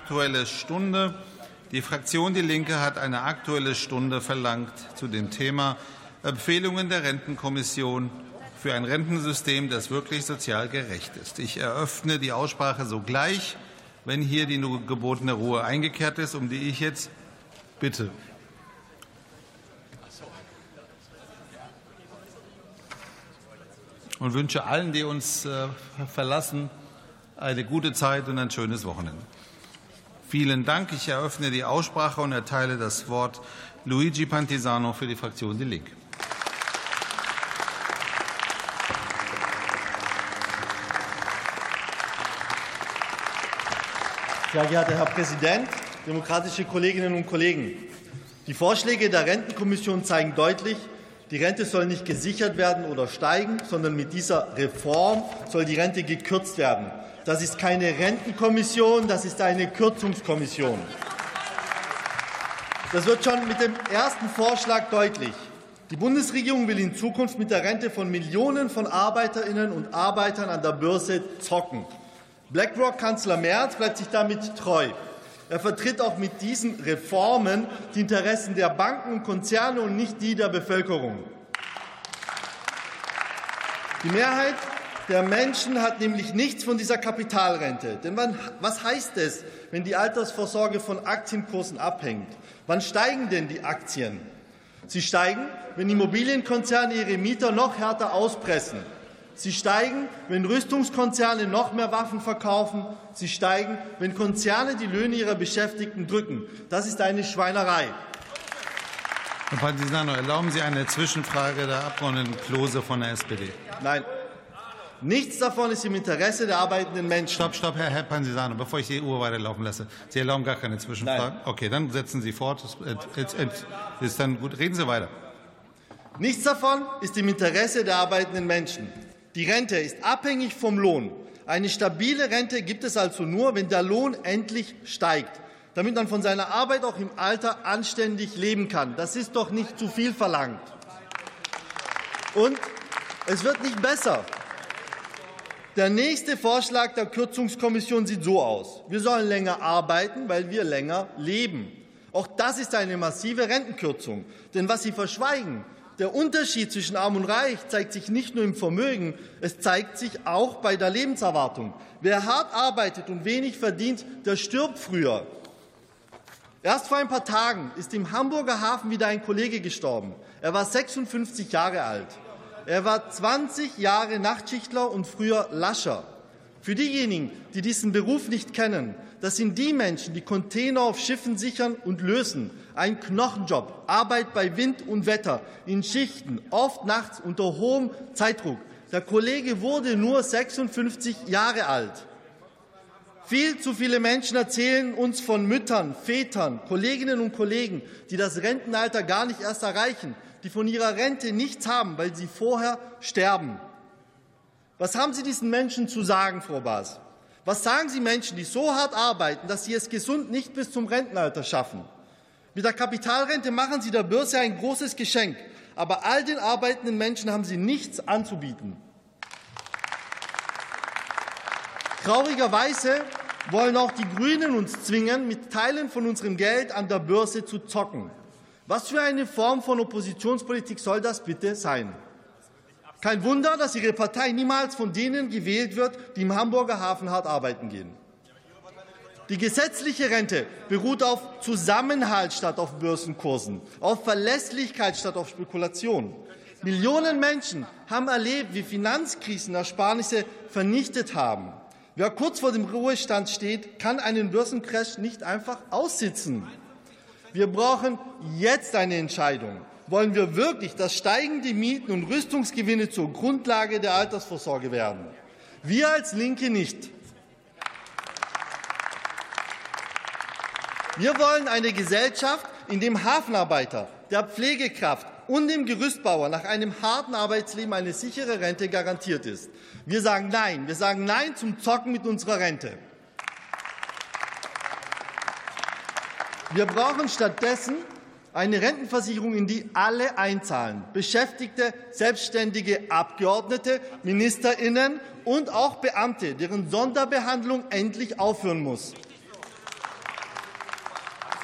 Aktuelle Stunde. Die Fraktion Die Linke hat eine Aktuelle Stunde verlangt zu dem Thema Empfehlungen der Rentenkommission für ein Rentensystem, das wirklich sozial gerecht ist. Ich eröffne die Aussprache sogleich, wenn hier die gebotene Ruhe eingekehrt ist, um die ich jetzt bitte. Und wünsche allen, die uns verlassen, eine gute Zeit und ein schönes Wochenende. Vielen Dank. Ich eröffne die Aussprache und erteile das Wort Luigi Pantisano für die Fraktion Die Linke. Sehr geehrter Herr Präsident, demokratische Kolleginnen und Kollegen! Die Vorschläge der Rentenkommission zeigen deutlich, die Rente soll nicht gesichert werden oder steigen, sondern mit dieser Reform soll die Rente gekürzt werden. Das ist keine Rentenkommission, das ist eine Kürzungskommission. Das wird schon mit dem ersten Vorschlag deutlich. Die Bundesregierung will in Zukunft mit der Rente von Millionen von Arbeiterinnen und Arbeitern an der Börse zocken. BlackRock-Kanzler Merz bleibt sich damit treu. Er vertritt auch mit diesen Reformen die Interessen der Banken und Konzerne und nicht die der Bevölkerung. Die Mehrheit der Menschen hat nämlich nichts von dieser Kapitalrente. Denn was heißt es, wenn die Altersvorsorge von Aktienkursen abhängt? Wann steigen denn die Aktien? Sie steigen, wenn Immobilienkonzerne ihre Mieter noch härter auspressen. Sie steigen, wenn Rüstungskonzerne noch mehr Waffen verkaufen. Sie steigen, wenn Konzerne die Löhne ihrer Beschäftigten drücken. Das ist eine Schweinerei. Herr Pantisano, erlauben Sie eine Zwischenfrage der Abgeordneten Klose von der SPD? Nein. Nichts davon ist im Interesse der arbeitenden Menschen. Stopp, Herr Pantisano, bevor ich die Uhr weiterlaufen lasse. Sie erlauben gar keine Zwischenfragen? Nein. Okay, dann setzen Sie fort. Ist dann gut. Reden Sie weiter. Nichts davon ist im Interesse der arbeitenden Menschen. Die Rente ist abhängig vom Lohn. Eine stabile Rente gibt es also nur, wenn der Lohn endlich steigt, damit man von seiner Arbeit auch im Alter anständig leben kann. Das ist doch nicht zu viel verlangt. Und es wird nicht besser. Der nächste Vorschlag der Kürzungskommission sieht so aus. Wir sollen länger arbeiten, weil wir länger leben. Auch das ist eine massive Rentenkürzung. Denn was Sie verschweigen, der Unterschied zwischen Arm und Reich zeigt sich nicht nur im Vermögen, es zeigt sich auch bei der Lebenserwartung. Wer hart arbeitet und wenig verdient, der stirbt früher. Erst vor ein paar Tagen ist im Hamburger Hafen wieder ein Kollege gestorben. Er war 56 Jahre alt. Er war 20 Jahre Nachtschichtler und früher Lascher. Für diejenigen, die diesen Beruf nicht kennen, das sind die Menschen, die Container auf Schiffen sichern und lösen. Ein Knochenjob, Arbeit bei Wind und Wetter, in Schichten, oft nachts unter hohem Zeitdruck. Der Kollege wurde nur 56 Jahre alt. Viel zu viele Menschen erzählen uns von Müttern, Vätern, Kolleginnen und Kollegen, die das Rentenalter gar nicht erst erreichen, die von ihrer Rente nichts haben, weil sie vorher sterben. Was haben Sie diesen Menschen zu sagen, Frau Baas? Was sagen Sie Menschen, die so hart arbeiten, dass sie es gesund nicht bis zum Rentenalter schaffen? Mit der Kapitalrente machen Sie der Börse ein großes Geschenk, aber all den arbeitenden Menschen haben Sie nichts anzubieten. Traurigerweise wollen auch die Grünen uns zwingen, mit Teilen von unserem Geld an der Börse zu zocken. Was für eine Form von Oppositionspolitik soll das bitte sein? Kein Wunder, dass Ihre Partei niemals von denen gewählt wird, die im Hamburger Hafen hart arbeiten gehen. Die gesetzliche Rente beruht auf Zusammenhalt statt auf Börsenkursen, auf Verlässlichkeit statt auf Spekulation. Millionen Menschen haben erlebt, wie Finanzkrisen Ersparnisse vernichtet haben. Wer kurz vor dem Ruhestand steht, kann einen Börsencrash nicht einfach aussitzen. Wir brauchen jetzt eine Entscheidung. Wollen wir wirklich, dass steigende Mieten und Rüstungsgewinne zur Grundlage der Altersvorsorge werden? Wir als Linke nicht. Wir wollen eine Gesellschaft, in der dem Hafenarbeiter, der Pflegekraft und dem Gerüstbauer nach einem harten Arbeitsleben eine sichere Rente garantiert ist. Wir sagen Nein. Wir sagen Nein zum Zocken mit unserer Rente. Wir brauchen stattdessen eine Rentenversicherung, in die alle einzahlen, Beschäftigte, Selbstständige, Abgeordnete, MinisterInnen und auch Beamte, deren Sonderbehandlung endlich aufhören muss.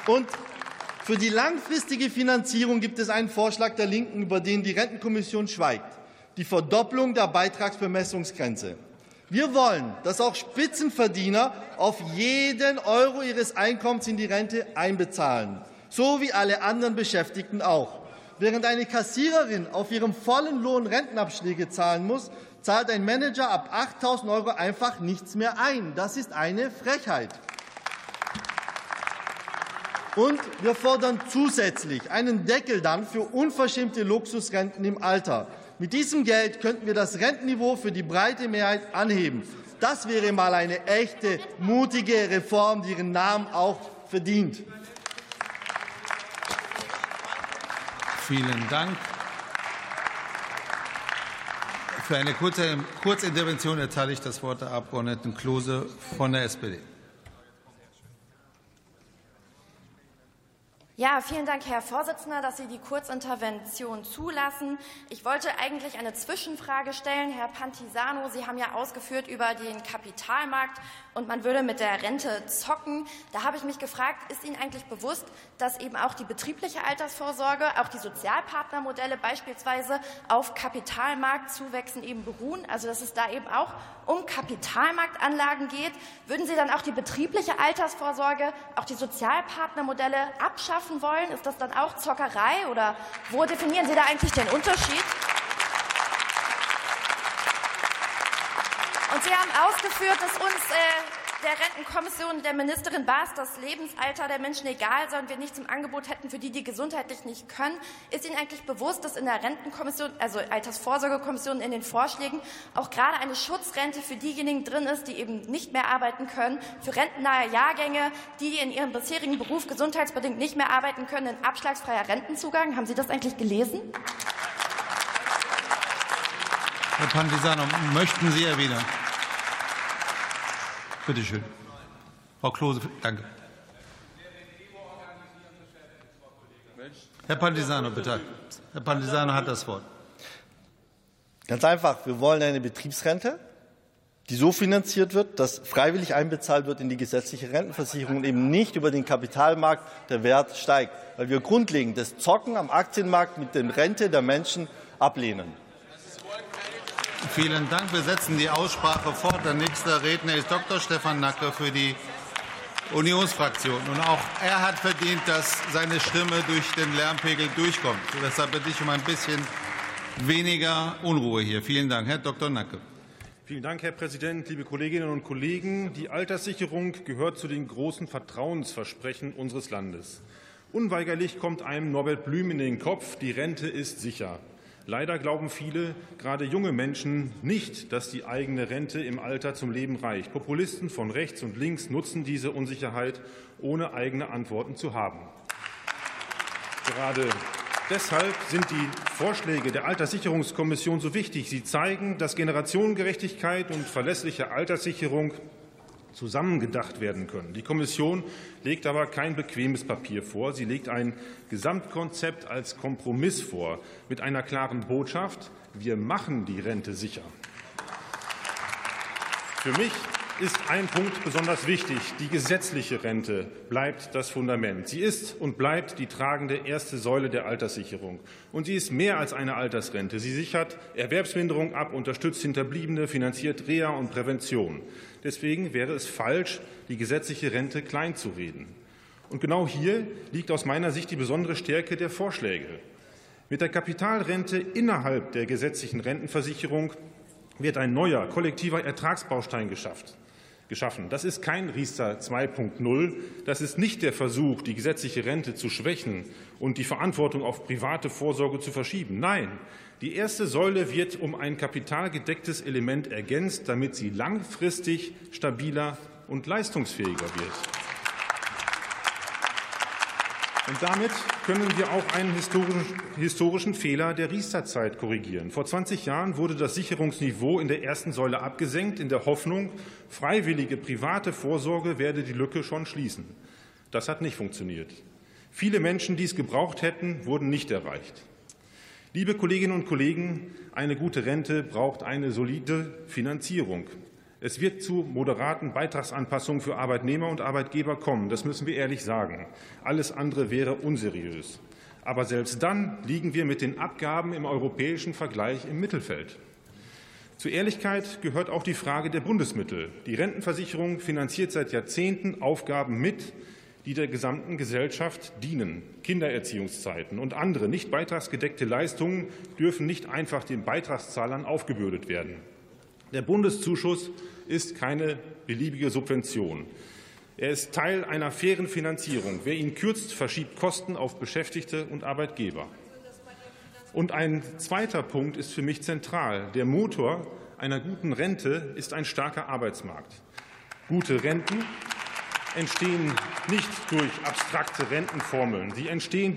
Und für die langfristige Finanzierung gibt es einen Vorschlag der Linken, über den die Rentenkommission schweigt: die Verdopplung der Beitragsbemessungsgrenze. Wir wollen, dass auch Spitzenverdiener auf jeden Euro ihres Einkommens in die Rente einbezahlen, so wie alle anderen Beschäftigten auch. Während eine Kassiererin auf ihrem vollen Lohn Rentenabschläge zahlen muss, zahlt ein Manager ab 8.000 Euro einfach nichts mehr ein. Das ist eine Frechheit. Und wir fordern zusätzlich einen Deckel dann für unverschämte Luxusrenten im Alter. Mit diesem Geld könnten wir das Rentenniveau für die breite Mehrheit anheben. Das wäre mal eine echte, mutige Reform, die ihren Namen auch verdient. Vielen Dank. Für eine Kurzintervention erteile ich das Wort der Abgeordneten Klose von der SPD. Ja, vielen Dank, Herr Vorsitzender, dass Sie die Kurzintervention zulassen. Ich wollte eigentlich eine Zwischenfrage stellen. Herr Pantisano, Sie haben ja ausgeführt über den Kapitalmarkt und man würde mit der Rente zocken. Da habe ich mich gefragt, ist Ihnen eigentlich bewusst, dass eben auch die betriebliche Altersvorsorge, auch die Sozialpartnermodelle beispielsweise auf Kapitalmarktzuwächsen eben beruhen, also dass es da eben auch um Kapitalmarktanlagen geht? Würden Sie dann auch die betriebliche Altersvorsorge, auch die Sozialpartnermodelle abschaffen wollen? Ist das dann auch Zockerei oder wo definieren Sie da eigentlich den Unterschied? Und Sie haben ausgeführt, dass uns der Rentenkommission der Ministerin Baas das Lebensalter der Menschen egal sei und wir nichts im Angebot hätten für die, die gesundheitlich nicht können. Ist Ihnen eigentlich bewusst, dass in der Rentenkommission, also Altersvorsorgekommission, in den Vorschlägen auch gerade eine Schutzrente für diejenigen drin ist, die eben nicht mehr arbeiten können, für rentennahe Jahrgänge, die in ihrem bisherigen Beruf gesundheitsbedingt nicht mehr arbeiten können, ein abschlagsfreier Rentenzugang? Haben Sie das eigentlich gelesen? Herr Pantisano, möchten Sie erwidern? Bitte schön. Frau Klose, danke. Herr Pantisano, bitte. Herr Pantisano hat das Wort. Ganz einfach. Wir wollen eine Betriebsrente, die so finanziert wird, dass freiwillig einbezahlt wird in die gesetzliche Rentenversicherung und eben nicht über den Kapitalmarkt der Wert steigt, weil wir grundlegend das Zocken am Aktienmarkt mit der Rente der Menschen ablehnen. Vielen Dank. Wir setzen die Aussprache fort. Der nächste Redner ist Dr. Stefan Nacke für die Unionsfraktion. Und auch er hat verdient, dass seine Stimme durch den Lärmpegel durchkommt. Deshalb bitte ich um ein bisschen weniger Unruhe hier. Vielen Dank, Herr Dr. Nacke. Vielen Dank, Herr Präsident, liebe Kolleginnen und Kollegen. Die Alterssicherung gehört zu den großen Vertrauensversprechen unseres Landes. Unweigerlich kommt einem Norbert Blüm in den Kopf, die Rente ist sicher. Leider glauben viele, gerade junge Menschen, nicht, dass die eigene Rente im Alter zum Leben reicht. Populisten von rechts und links nutzen diese Unsicherheit, ohne eigene Antworten zu haben. Gerade deshalb sind die Vorschläge der Alterssicherungskommission so wichtig. Sie zeigen, dass Generationengerechtigkeit und verlässliche Alterssicherung zusammengedacht werden können. Die Kommission legt aber kein bequemes Papier vor. Sie legt ein Gesamtkonzept als Kompromiss vor, mit einer klaren Botschaft: Wir machen die Rente sicher. Für mich ist ein Punkt besonders wichtig. Die gesetzliche Rente bleibt das Fundament. Sie ist und bleibt die tragende erste Säule der Alterssicherung. Und sie ist mehr als eine Altersrente. Sie sichert Erwerbsminderung ab, unterstützt Hinterbliebene, finanziert Reha und Prävention. Deswegen wäre es falsch, die gesetzliche Rente kleinzureden. Und genau hier liegt aus meiner Sicht die besondere Stärke der Vorschläge. Mit der Kapitalrente innerhalb der gesetzlichen Rentenversicherung wird ein neuer kollektiver Ertragsbaustein geschaffen. Das ist kein Riester 2.0. Das ist nicht der Versuch, die gesetzliche Rente zu schwächen und die Verantwortung auf private Vorsorge zu verschieben. Nein, die erste Säule wird um ein kapitalgedecktes Element ergänzt, damit sie langfristig stabiler und leistungsfähiger wird. Und damit können wir auch einen historischen Fehler der Riester-Zeit korrigieren. Vor 20 Jahren wurde das Sicherungsniveau in der ersten Säule abgesenkt, in der Hoffnung, freiwillige private Vorsorge werde die Lücke schon schließen. Das hat nicht funktioniert. Viele Menschen, die es gebraucht hätten, wurden nicht erreicht. Liebe Kolleginnen und Kollegen, eine gute Rente braucht eine solide Finanzierung. Es wird zu moderaten Beitragsanpassungen für Arbeitnehmer und Arbeitgeber kommen. Das müssen wir ehrlich sagen. Alles andere wäre unseriös. Aber selbst dann liegen wir mit den Abgaben im europäischen Vergleich im Mittelfeld. Zur Ehrlichkeit gehört auch die Frage der Bundesmittel. Die Rentenversicherung finanziert seit Jahrzehnten Aufgaben mit, die der gesamten Gesellschaft dienen. Kindererziehungszeiten und andere nicht beitragsgedeckte Leistungen dürfen nicht einfach den Beitragszahlern aufgebürdet werden. Der Bundeszuschuss ist keine beliebige Subvention. Er ist Teil einer fairen Finanzierung. Wer ihn kürzt, verschiebt Kosten auf Beschäftigte und Arbeitgeber. Und ein zweiter Punkt ist für mich zentral. Der Motor einer guten Rente ist ein starker Arbeitsmarkt. Gute Renten entstehen nicht durch abstrakte Rentenformeln. Sie entstehen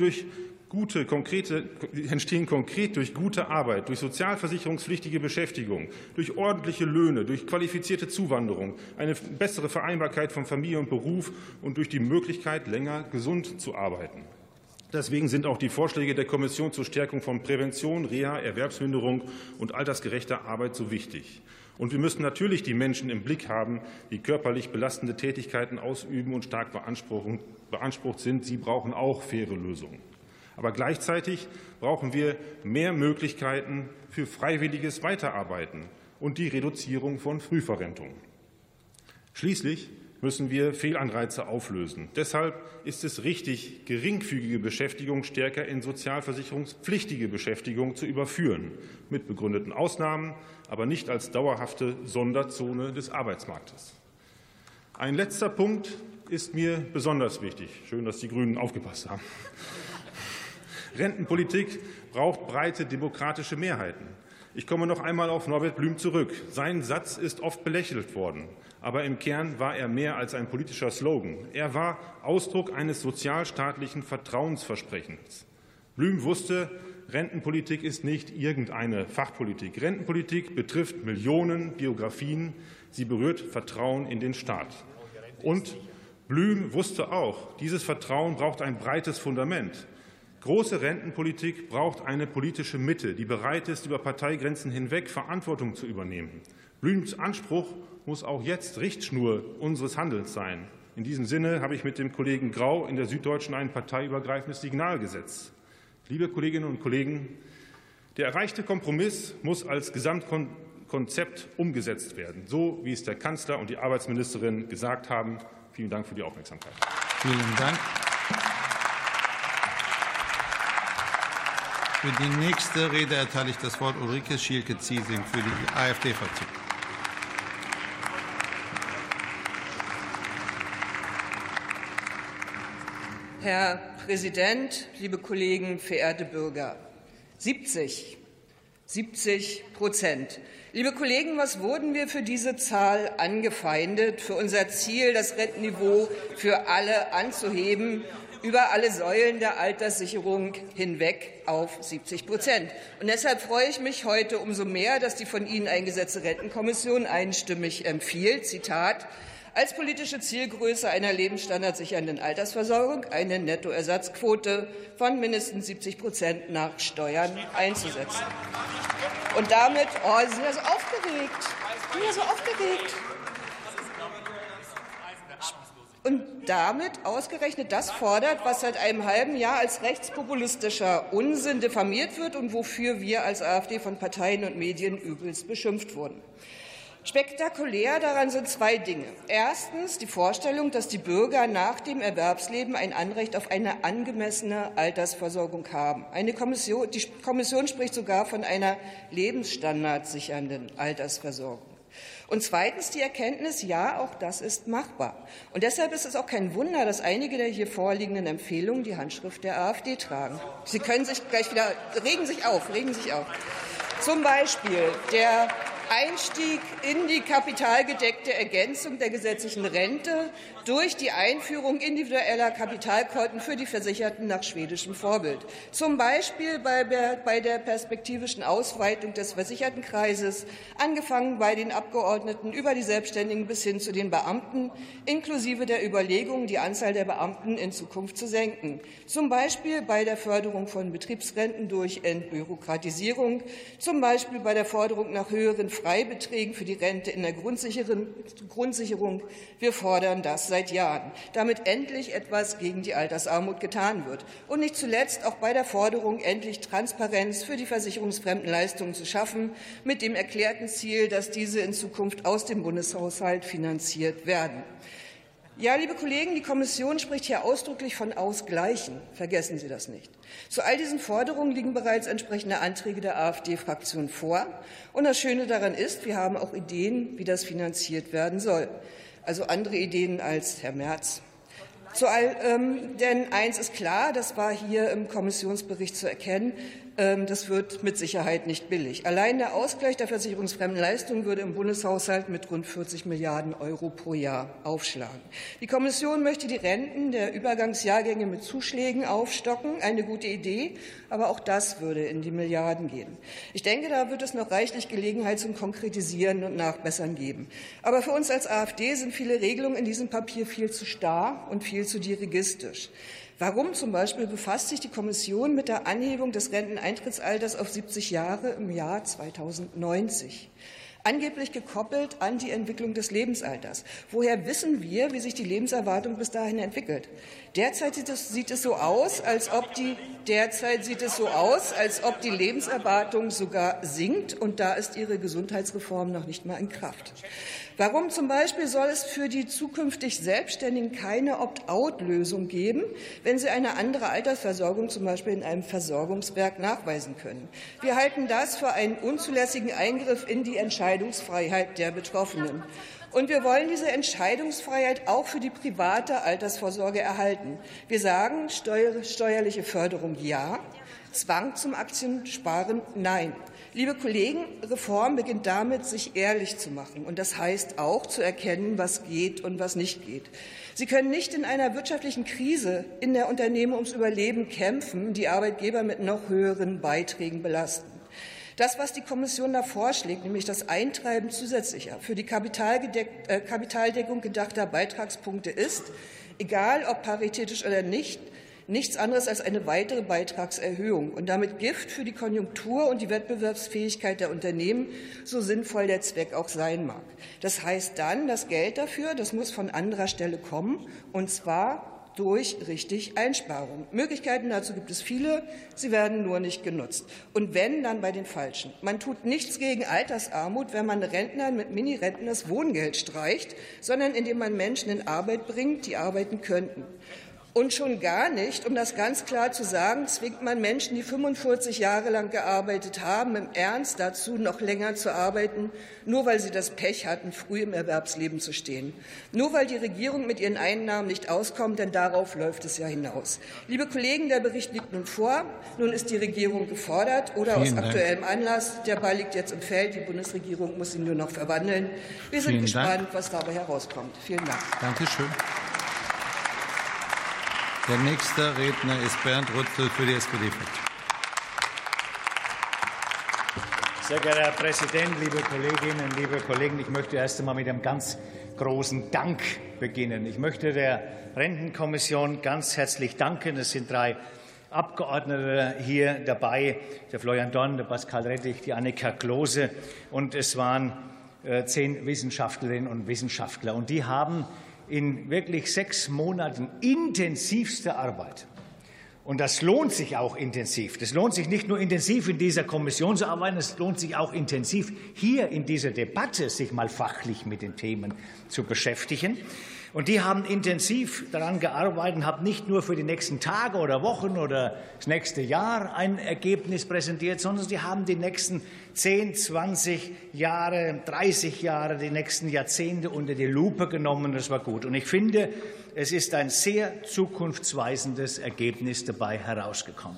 konkret durch gute Arbeit, durch sozialversicherungspflichtige Beschäftigung, durch ordentliche Löhne, durch qualifizierte Zuwanderung, eine bessere Vereinbarkeit von Familie und Beruf und durch die Möglichkeit, länger gesund zu arbeiten. Deswegen sind auch die Vorschläge der Kommission zur Stärkung von Prävention, Reha, Erwerbsminderung und altersgerechter Arbeit so wichtig. Und wir müssen natürlich die Menschen im Blick haben, die körperlich belastende Tätigkeiten ausüben und stark beansprucht sind. Sie brauchen auch faire Lösungen. Aber gleichzeitig brauchen wir mehr Möglichkeiten für freiwilliges Weiterarbeiten und die Reduzierung von Frühverrentung. Schließlich müssen wir Fehlanreize auflösen. Deshalb ist es richtig, geringfügige Beschäftigung stärker in sozialversicherungspflichtige Beschäftigung zu überführen, mit begründeten Ausnahmen, aber nicht als dauerhafte Sonderzone des Arbeitsmarktes. Ein letzter Punkt ist mir besonders wichtig. Schön, dass die Grünen aufgepasst haben. Rentenpolitik braucht breite demokratische Mehrheiten. Ich komme noch einmal auf Norbert Blüm zurück. Sein Satz ist oft belächelt worden, aber im Kern war er mehr als ein politischer Slogan. Er war Ausdruck eines sozialstaatlichen Vertrauensversprechens. Blüm wusste, Rentenpolitik ist nicht irgendeine Fachpolitik. Rentenpolitik betrifft Millionen Biografien. Sie berührt Vertrauen in den Staat. Und Blüm wusste auch, dieses Vertrauen braucht ein breites Fundament. Große Rentenpolitik braucht eine politische Mitte, die bereit ist, über Parteigrenzen hinweg Verantwortung zu übernehmen. Blüms Anspruch muss auch jetzt Richtschnur unseres Handelns sein. In diesem Sinne habe ich mit dem Kollegen Grau in der Süddeutschen ein parteiübergreifendes Signal gesetzt. Liebe Kolleginnen und Kollegen, der erreichte Kompromiss muss als Gesamtkonzept umgesetzt werden, so wie es der Kanzler und die Arbeitsministerin gesagt haben. Vielen Dank für die Aufmerksamkeit. Vielen Dank. Für die nächste Rede erteile ich das Wort Ulrike Schielke-Ziesing für die AfD-Fraktion. Herr Präsident, liebe Kollegen, verehrte Bürger! 70%. Liebe Kollegen, was wurden wir für diese Zahl angefeindet, für unser Ziel, das Rentenniveau für alle anzuheben, über alle Säulen der Alterssicherung hinweg auf 70%. Und deshalb freue ich mich heute umso mehr, dass die von Ihnen eingesetzte Rentenkommission einstimmig empfiehlt, Zitat, als politische Zielgröße einer lebensstandardsichernden Altersversorgung eine Nettoersatzquote von mindestens 70% nach Steuern einzusetzen. Und damit, Sie sind ja so aufgeregt, Und damit ausgerechnet das fordert, was seit einem halben Jahr als rechtspopulistischer Unsinn diffamiert wird und wofür wir als AfD von Parteien und Medien übelst beschimpft wurden. Spektakulär daran sind zwei Dinge. Erstens die Vorstellung, dass die Bürger nach dem Erwerbsleben ein Anrecht auf eine angemessene Altersversorgung haben. Die Kommission spricht sogar von einer lebensstandardsichernden Altersversorgung. Und zweitens die Erkenntnis, ja, auch das ist machbar. Und deshalb ist es auch kein Wunder, dass einige der hier vorliegenden Empfehlungen die Handschrift der AfD tragen. Sie können sich gleich wieder, regen sich auf. Zum Beispiel der Einstieg in die kapitalgedeckte Ergänzung der gesetzlichen Rente durch die Einführung individueller Kapitalkonten für die Versicherten nach schwedischem Vorbild. Zum Beispiel bei der perspektivischen Ausweitung des Versichertenkreises, angefangen bei den Abgeordneten über die Selbstständigen bis hin zu den Beamten, inklusive der Überlegung, die Anzahl der Beamten in Zukunft zu senken. Zum Beispiel bei der Förderung von Betriebsrenten durch Entbürokratisierung, zum Beispiel bei der Forderung nach höheren Freibeträgen für die Rente in der Grundsicherung. Wir fordern das seit Jahren, damit endlich etwas gegen die Altersarmut getan wird. Und nicht zuletzt auch bei der Forderung, endlich Transparenz für die versicherungsfremden Leistungen zu schaffen, mit dem erklärten Ziel, dass diese in Zukunft aus dem Bundeshaushalt finanziert werden. Ja, liebe Kollegen, die Kommission spricht hier ausdrücklich von Ausgleichen. Vergessen Sie das nicht. Zu all diesen Forderungen liegen bereits entsprechende Anträge der AfD-Fraktion vor. Und das Schöne daran ist, wir haben auch Ideen, wie das finanziert werden soll. Also andere Ideen als Herr Merz. Denn eins ist klar, das war hier im Kommissionsbericht zu erkennen, das wird mit Sicherheit nicht billig. Allein der Ausgleich der versicherungsfremden Leistungen würde im Bundeshaushalt mit rund 40 Milliarden € pro Jahr aufschlagen. Die Kommission möchte die Renten der Übergangsjahrgänge mit Zuschlägen aufstocken. Eine gute Idee, aber auch das würde in die Milliarden gehen. Ich denke, da wird es noch reichlich Gelegenheit zum Konkretisieren und Nachbessern geben. Aber für uns als AfD sind viele Regelungen in diesem Papier viel zu starr und viel zu dirigistisch. Warum zum Beispiel befasst sich die Kommission mit der Anhebung des Renteneintrittsalters auf 70 Jahre im Jahr 2090? Angeblich gekoppelt an die Entwicklung des Lebensalters. Woher wissen wir, wie sich die Lebenserwartung bis dahin entwickelt? Derzeit sieht es so aus, als ob die Lebenserwartung sogar sinkt, und da ist Ihre Gesundheitsreform noch nicht mal in Kraft. Warum zum Beispiel soll es für die zukünftig Selbstständigen keine Opt-out-Lösung geben, wenn sie eine andere Altersversorgung zum Beispiel in einem Versorgungswerk nachweisen können? Wir halten das für einen unzulässigen Eingriff in die Entscheidungsfreiheit der Betroffenen. Und wir wollen diese Entscheidungsfreiheit auch für die private Altersvorsorge erhalten. Wir sagen, steuerliche Förderung ja, Zwang zum Aktiensparen nein. Liebe Kollegen, Reform beginnt damit, sich ehrlich zu machen. Und das heißt auch, zu erkennen, was geht und was nicht geht. Sie können nicht in einer wirtschaftlichen Krise in der Unternehmen ums Überleben kämpfen, die Arbeitgeber mit noch höheren Beiträgen belasten. Das, was die Kommission da vorschlägt, nämlich das Eintreiben zusätzlicher für die Kapitaldeckung gedachter Beitragspunkte, ist, egal ob paritätisch oder nicht, nichts anderes als eine weitere Beitragserhöhung und damit Gift für die Konjunktur und die Wettbewerbsfähigkeit der Unternehmen, so sinnvoll der Zweck auch sein mag. Das heißt dann, das Geld dafür, das muss von anderer Stelle kommen, und zwar durch richtig Einsparungen. Möglichkeiten dazu gibt es viele, sie werden nur nicht genutzt. Und wenn, dann bei den Falschen. Man tut nichts gegen Altersarmut, wenn man Rentnern mit Minirenten das Wohngeld streicht, sondern indem man Menschen in Arbeit bringt, die arbeiten könnten. Und schon gar nicht, um das ganz klar zu sagen, zwingt man Menschen, die 45 Jahre lang gearbeitet haben, im Ernst dazu, noch länger zu arbeiten, nur weil sie das Pech hatten, früh im Erwerbsleben zu stehen. Nur weil die Regierung mit ihren Einnahmen nicht auskommt, denn darauf läuft es ja hinaus. Liebe Kollegen, der Bericht liegt nun vor. Nun ist die Regierung gefordert oder aus aktuellem Anlass. Der Ball liegt jetzt im Feld. Die Bundesregierung muss ihn nur noch verwandeln. Wir sind gespannt, was dabei herauskommt. Vielen Dank. Danke schön. Der nächste Redner ist Bernd Rützel für die SPD-Fraktion. Sehr geehrter Herr Präsident, liebe Kolleginnen, liebe Kollegen! Ich möchte erst einmal mit einem ganz großen Dank beginnen. Ich möchte der Rentenkommission ganz herzlich danken. Es sind 3 Abgeordnete hier dabei, der Florian Dorn, der Pascal Rettig, die Annika Klose, und es waren 10 Wissenschaftlerinnen und Wissenschaftler. Und die haben in wirklich 6 Monaten intensivste Arbeit. Und das lohnt sich auch intensiv. Das lohnt sich nicht nur intensiv in dieser Kommission zu arbeiten, es lohnt sich auch intensiv hier in dieser Debatte, sich mal fachlich mit den Themen zu beschäftigen. Und die haben intensiv daran gearbeitet und haben nicht nur für die nächsten Tage oder Wochen oder das nächste Jahr ein Ergebnis präsentiert, sondern sie haben die nächsten 10, 20 Jahre, 30 Jahre, die nächsten Jahrzehnte unter die Lupe genommen. Das war gut. Und ich finde, es ist ein sehr zukunftsweisendes Ergebnis dabei herausgekommen.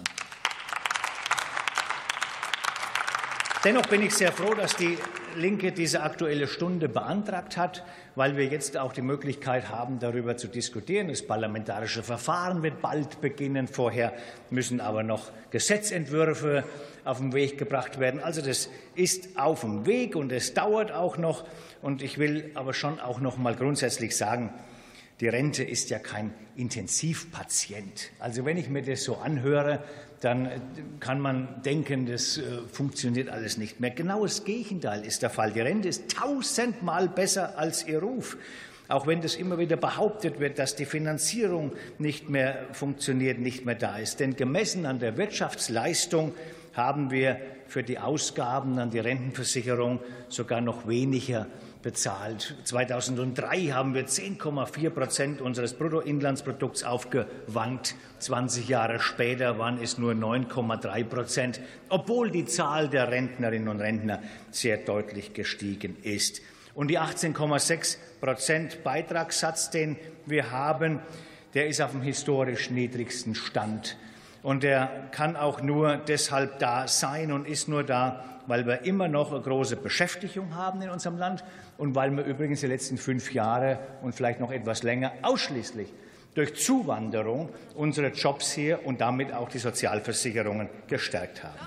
Dennoch bin ich sehr froh, dass die Linke diese Aktuelle Stunde beantragt hat, weil wir jetzt auch die Möglichkeit haben, darüber zu diskutieren. Das parlamentarische Verfahren wird bald beginnen. Vorher müssen aber noch Gesetzentwürfe auf den Weg gebracht werden. Also das ist auf dem Weg und es dauert auch noch. Und ich will aber schon auch noch mal grundsätzlich sagen, Die Rente ist ja kein Intensivpatient. Also wenn ich mir das so anhöre, dann kann man denken, das funktioniert alles nicht mehr. Genau das Gegenteil ist der Fall. Die Rente ist 1000-mal besser als ihr Ruf. Auch wenn das immer wieder behauptet wird, dass die Finanzierung nicht mehr funktioniert, nicht mehr da ist. Denn gemessen an der Wirtschaftsleistung haben wir für die Ausgaben an die Rentenversicherung sogar noch weniger bezahlt. 2003 haben wir 10,4% unseres Bruttoinlandsprodukts aufgewandt. 20 Jahre später waren es nur 9,3%, obwohl die Zahl der Rentnerinnen und Rentner sehr deutlich gestiegen ist. Und die 18,6% Beitragssatz, den wir haben, der ist auf dem historisch niedrigsten Stand. Und der kann auch nur deshalb da sein und ist nur da, weil wir immer noch eine große Beschäftigung haben in unserem Land und weil wir übrigens die letzten 5 Jahre und vielleicht noch etwas länger ausschließlich durch Zuwanderung unsere Jobs hier und damit auch die Sozialversicherungen gestärkt haben.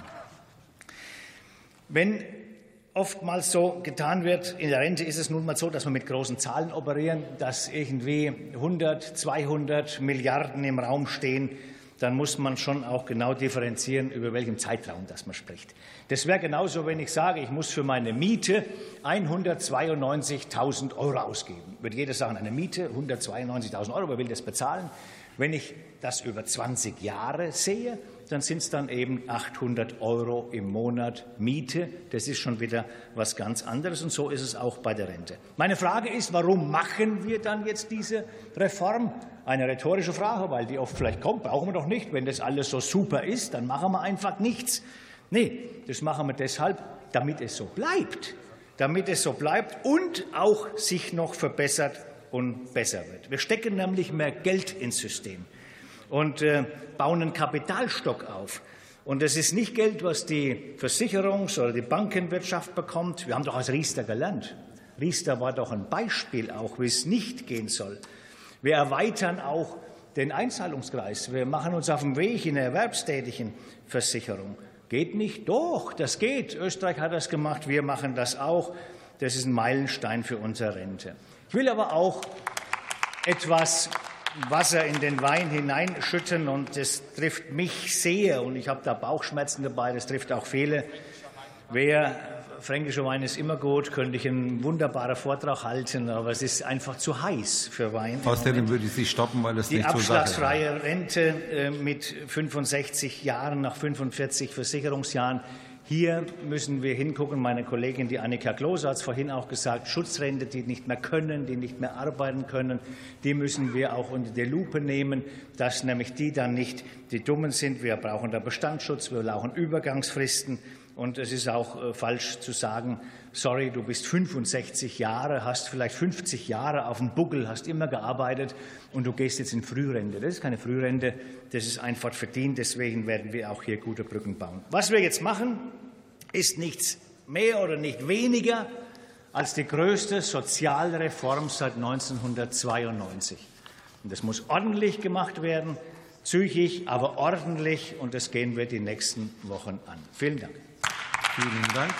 Wenn oftmals so getan wird, in der Rente ist es nun mal so, dass wir mit großen Zahlen operieren, dass irgendwie 100, 200 Milliarden im Raum stehen, dann muss man schon auch genau differenzieren, über welchen Zeitraum das man spricht. Das wäre genauso, wenn ich sage, ich muss für meine Miete 192.000 € ausgeben. Wird jeder sagen, eine Miete, 192.000 €, wer will das bezahlen? Wenn ich das über 20 Jahre sehe, dann sind es dann eben 800 € im Monat Miete. Das ist schon wieder was ganz anderes, und so ist es auch bei der Rente. Meine Frage ist, warum machen wir dann jetzt diese Reform? Eine rhetorische Frage, weil die oft vielleicht kommt, brauchen wir doch nicht. Wenn das alles so super ist, dann machen wir einfach nichts. Nee, das machen wir deshalb, damit es so bleibt. Damit es so bleibt und auch sich noch verbessert und besser wird. Wir stecken nämlich mehr Geld ins System und bauen einen Kapitalstock auf. Und das ist nicht Geld, was die Versicherungs- oder die Bankenwirtschaft bekommt. Wir haben doch aus Riester gelernt. Riester war doch ein Beispiel auch, wie es nicht gehen soll. Wir erweitern auch den Einzahlungskreis. Wir machen uns auf den Weg in der erwerbstätigen Versicherung. Geht nicht? Doch, das geht. Österreich hat das gemacht, wir machen das auch. Das ist ein Meilenstein für unsere Rente. Ich will aber auch etwas Wasser in den Wein hineinschütten, und das trifft mich sehr, und ich habe da Bauchschmerzen dabei, das trifft auch viele. Fränkischer Wein ist immer gut, könnte ich einen wunderbaren Vortrag halten, aber es ist einfach zu heiß für Wein. Außerdem würde ich Sie stoppen, weil es nicht zur Sache ist. Die abschlagsfreie Rente mit 65 Jahren nach 45 Versicherungsjahren. Hier müssen wir hingucken. Meine Kollegin, die Annika Klose, hat es vorhin auch gesagt, Schutzrente, die nicht mehr können, die nicht mehr arbeiten können, die müssen wir auch unter die Lupe nehmen, dass nämlich die dann nicht die Dummen sind. Wir brauchen da Bestandsschutz, wir brauchen Übergangsfristen. Und es ist auch falsch zu sagen, sorry, du bist 65 Jahre, hast vielleicht 50 Jahre auf dem Buckel, hast immer gearbeitet und du gehst jetzt in Frührente. Das ist keine Frührente, das ist einfach verdient. Deswegen werden wir auch hier gute Brücken bauen. Was wir jetzt machen, ist nichts mehr oder nicht weniger als die größte Sozialreform seit 1992. Und das muss ordentlich gemacht werden, zügig, aber ordentlich. Und das gehen wir die nächsten Wochen an. Vielen Dank. Vielen Dank.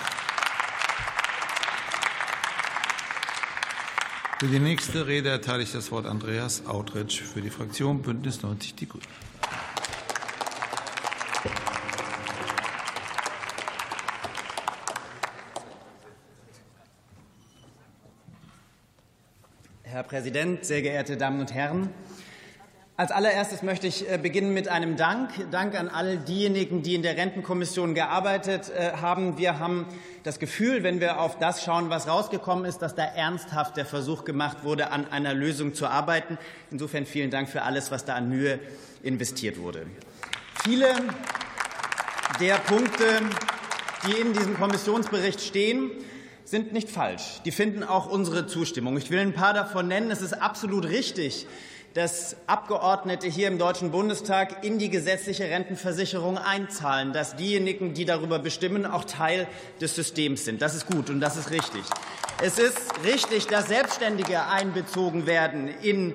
Für die nächste Rede erteile ich das Wort Andreas Autrich für die Fraktion Bündnis 90 Die Grünen. Herr Präsident, sehr geehrte Damen und Herren! Als allererstes möchte ich beginnen mit einem Dank an all diejenigen, die in der Rentenkommission gearbeitet haben. Wir haben das Gefühl, wenn wir auf das schauen, was rausgekommen ist, dass da ernsthaft der Versuch gemacht wurde, an einer Lösung zu arbeiten. Insofern vielen Dank für alles, was da an Mühe investiert wurde. Viele der Punkte, die in diesem Kommissionsbericht stehen, sind nicht falsch. Die finden auch unsere Zustimmung. Ich will ein paar davon nennen. Es ist absolut richtig, dass Abgeordnete hier im Deutschen Bundestag in die gesetzliche Rentenversicherung einzahlen, dass diejenigen, die darüber bestimmen, auch Teil des Systems sind. Das ist gut und das ist richtig. Es ist richtig, dass Selbstständige einbezogen werden in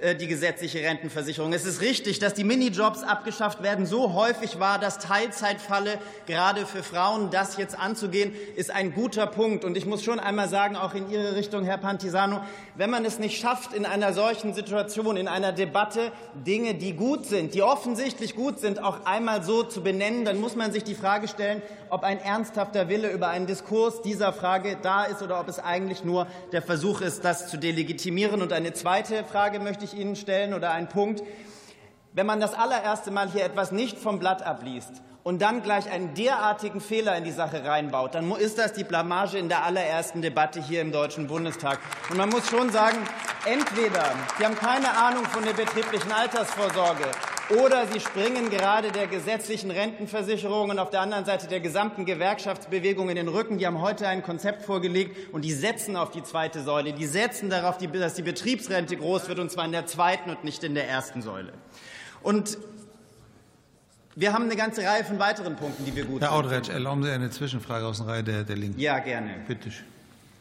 die gesetzliche Rentenversicherung. Es ist richtig, dass die Minijobs abgeschafft werden. So häufig war das Teilzeitfalle, gerade für Frauen. Das jetzt anzugehen, ist ein guter Punkt. Und ich muss schon einmal sagen, auch in Ihre Richtung, Herr Pantisano, wenn man es nicht schafft, in einer solchen Situation, in einer Debatte, Dinge, die gut sind, die offensichtlich gut sind, auch einmal so zu benennen, dann muss man sich die Frage stellen, ob ein ernsthafter Wille über einen Diskurs dieser Frage da ist oder ob es eigentlich nur der Versuch ist, das zu delegitimieren. Und eine zweite Frage möchte ich Ihnen stellen oder einen Punkt. Wenn man das allererste Mal hier etwas nicht vom Blatt abliest und dann gleich einen derartigen Fehler in die Sache reinbaut, dann ist das die Blamage in der allerersten Debatte hier im Deutschen Bundestag. Und man muss schon sagen, entweder Sie haben keine Ahnung von der betrieblichen Altersvorsorge oder Sie springen gerade der gesetzlichen Rentenversicherung und auf der anderen Seite der gesamten Gewerkschaftsbewegung in den Rücken. Die haben heute ein Konzept vorgelegt und die setzen auf die zweite Säule. Die setzen darauf, dass die Betriebsrente groß wird, und zwar in der zweiten und nicht in der ersten Säule. Und wir haben eine ganze Reihe von weiteren Punkten, die wir gut finden. Herr Audretsch, erlauben Sie eine Zwischenfrage aus der Reihe der Linken? Ja, gerne. Bitte schön.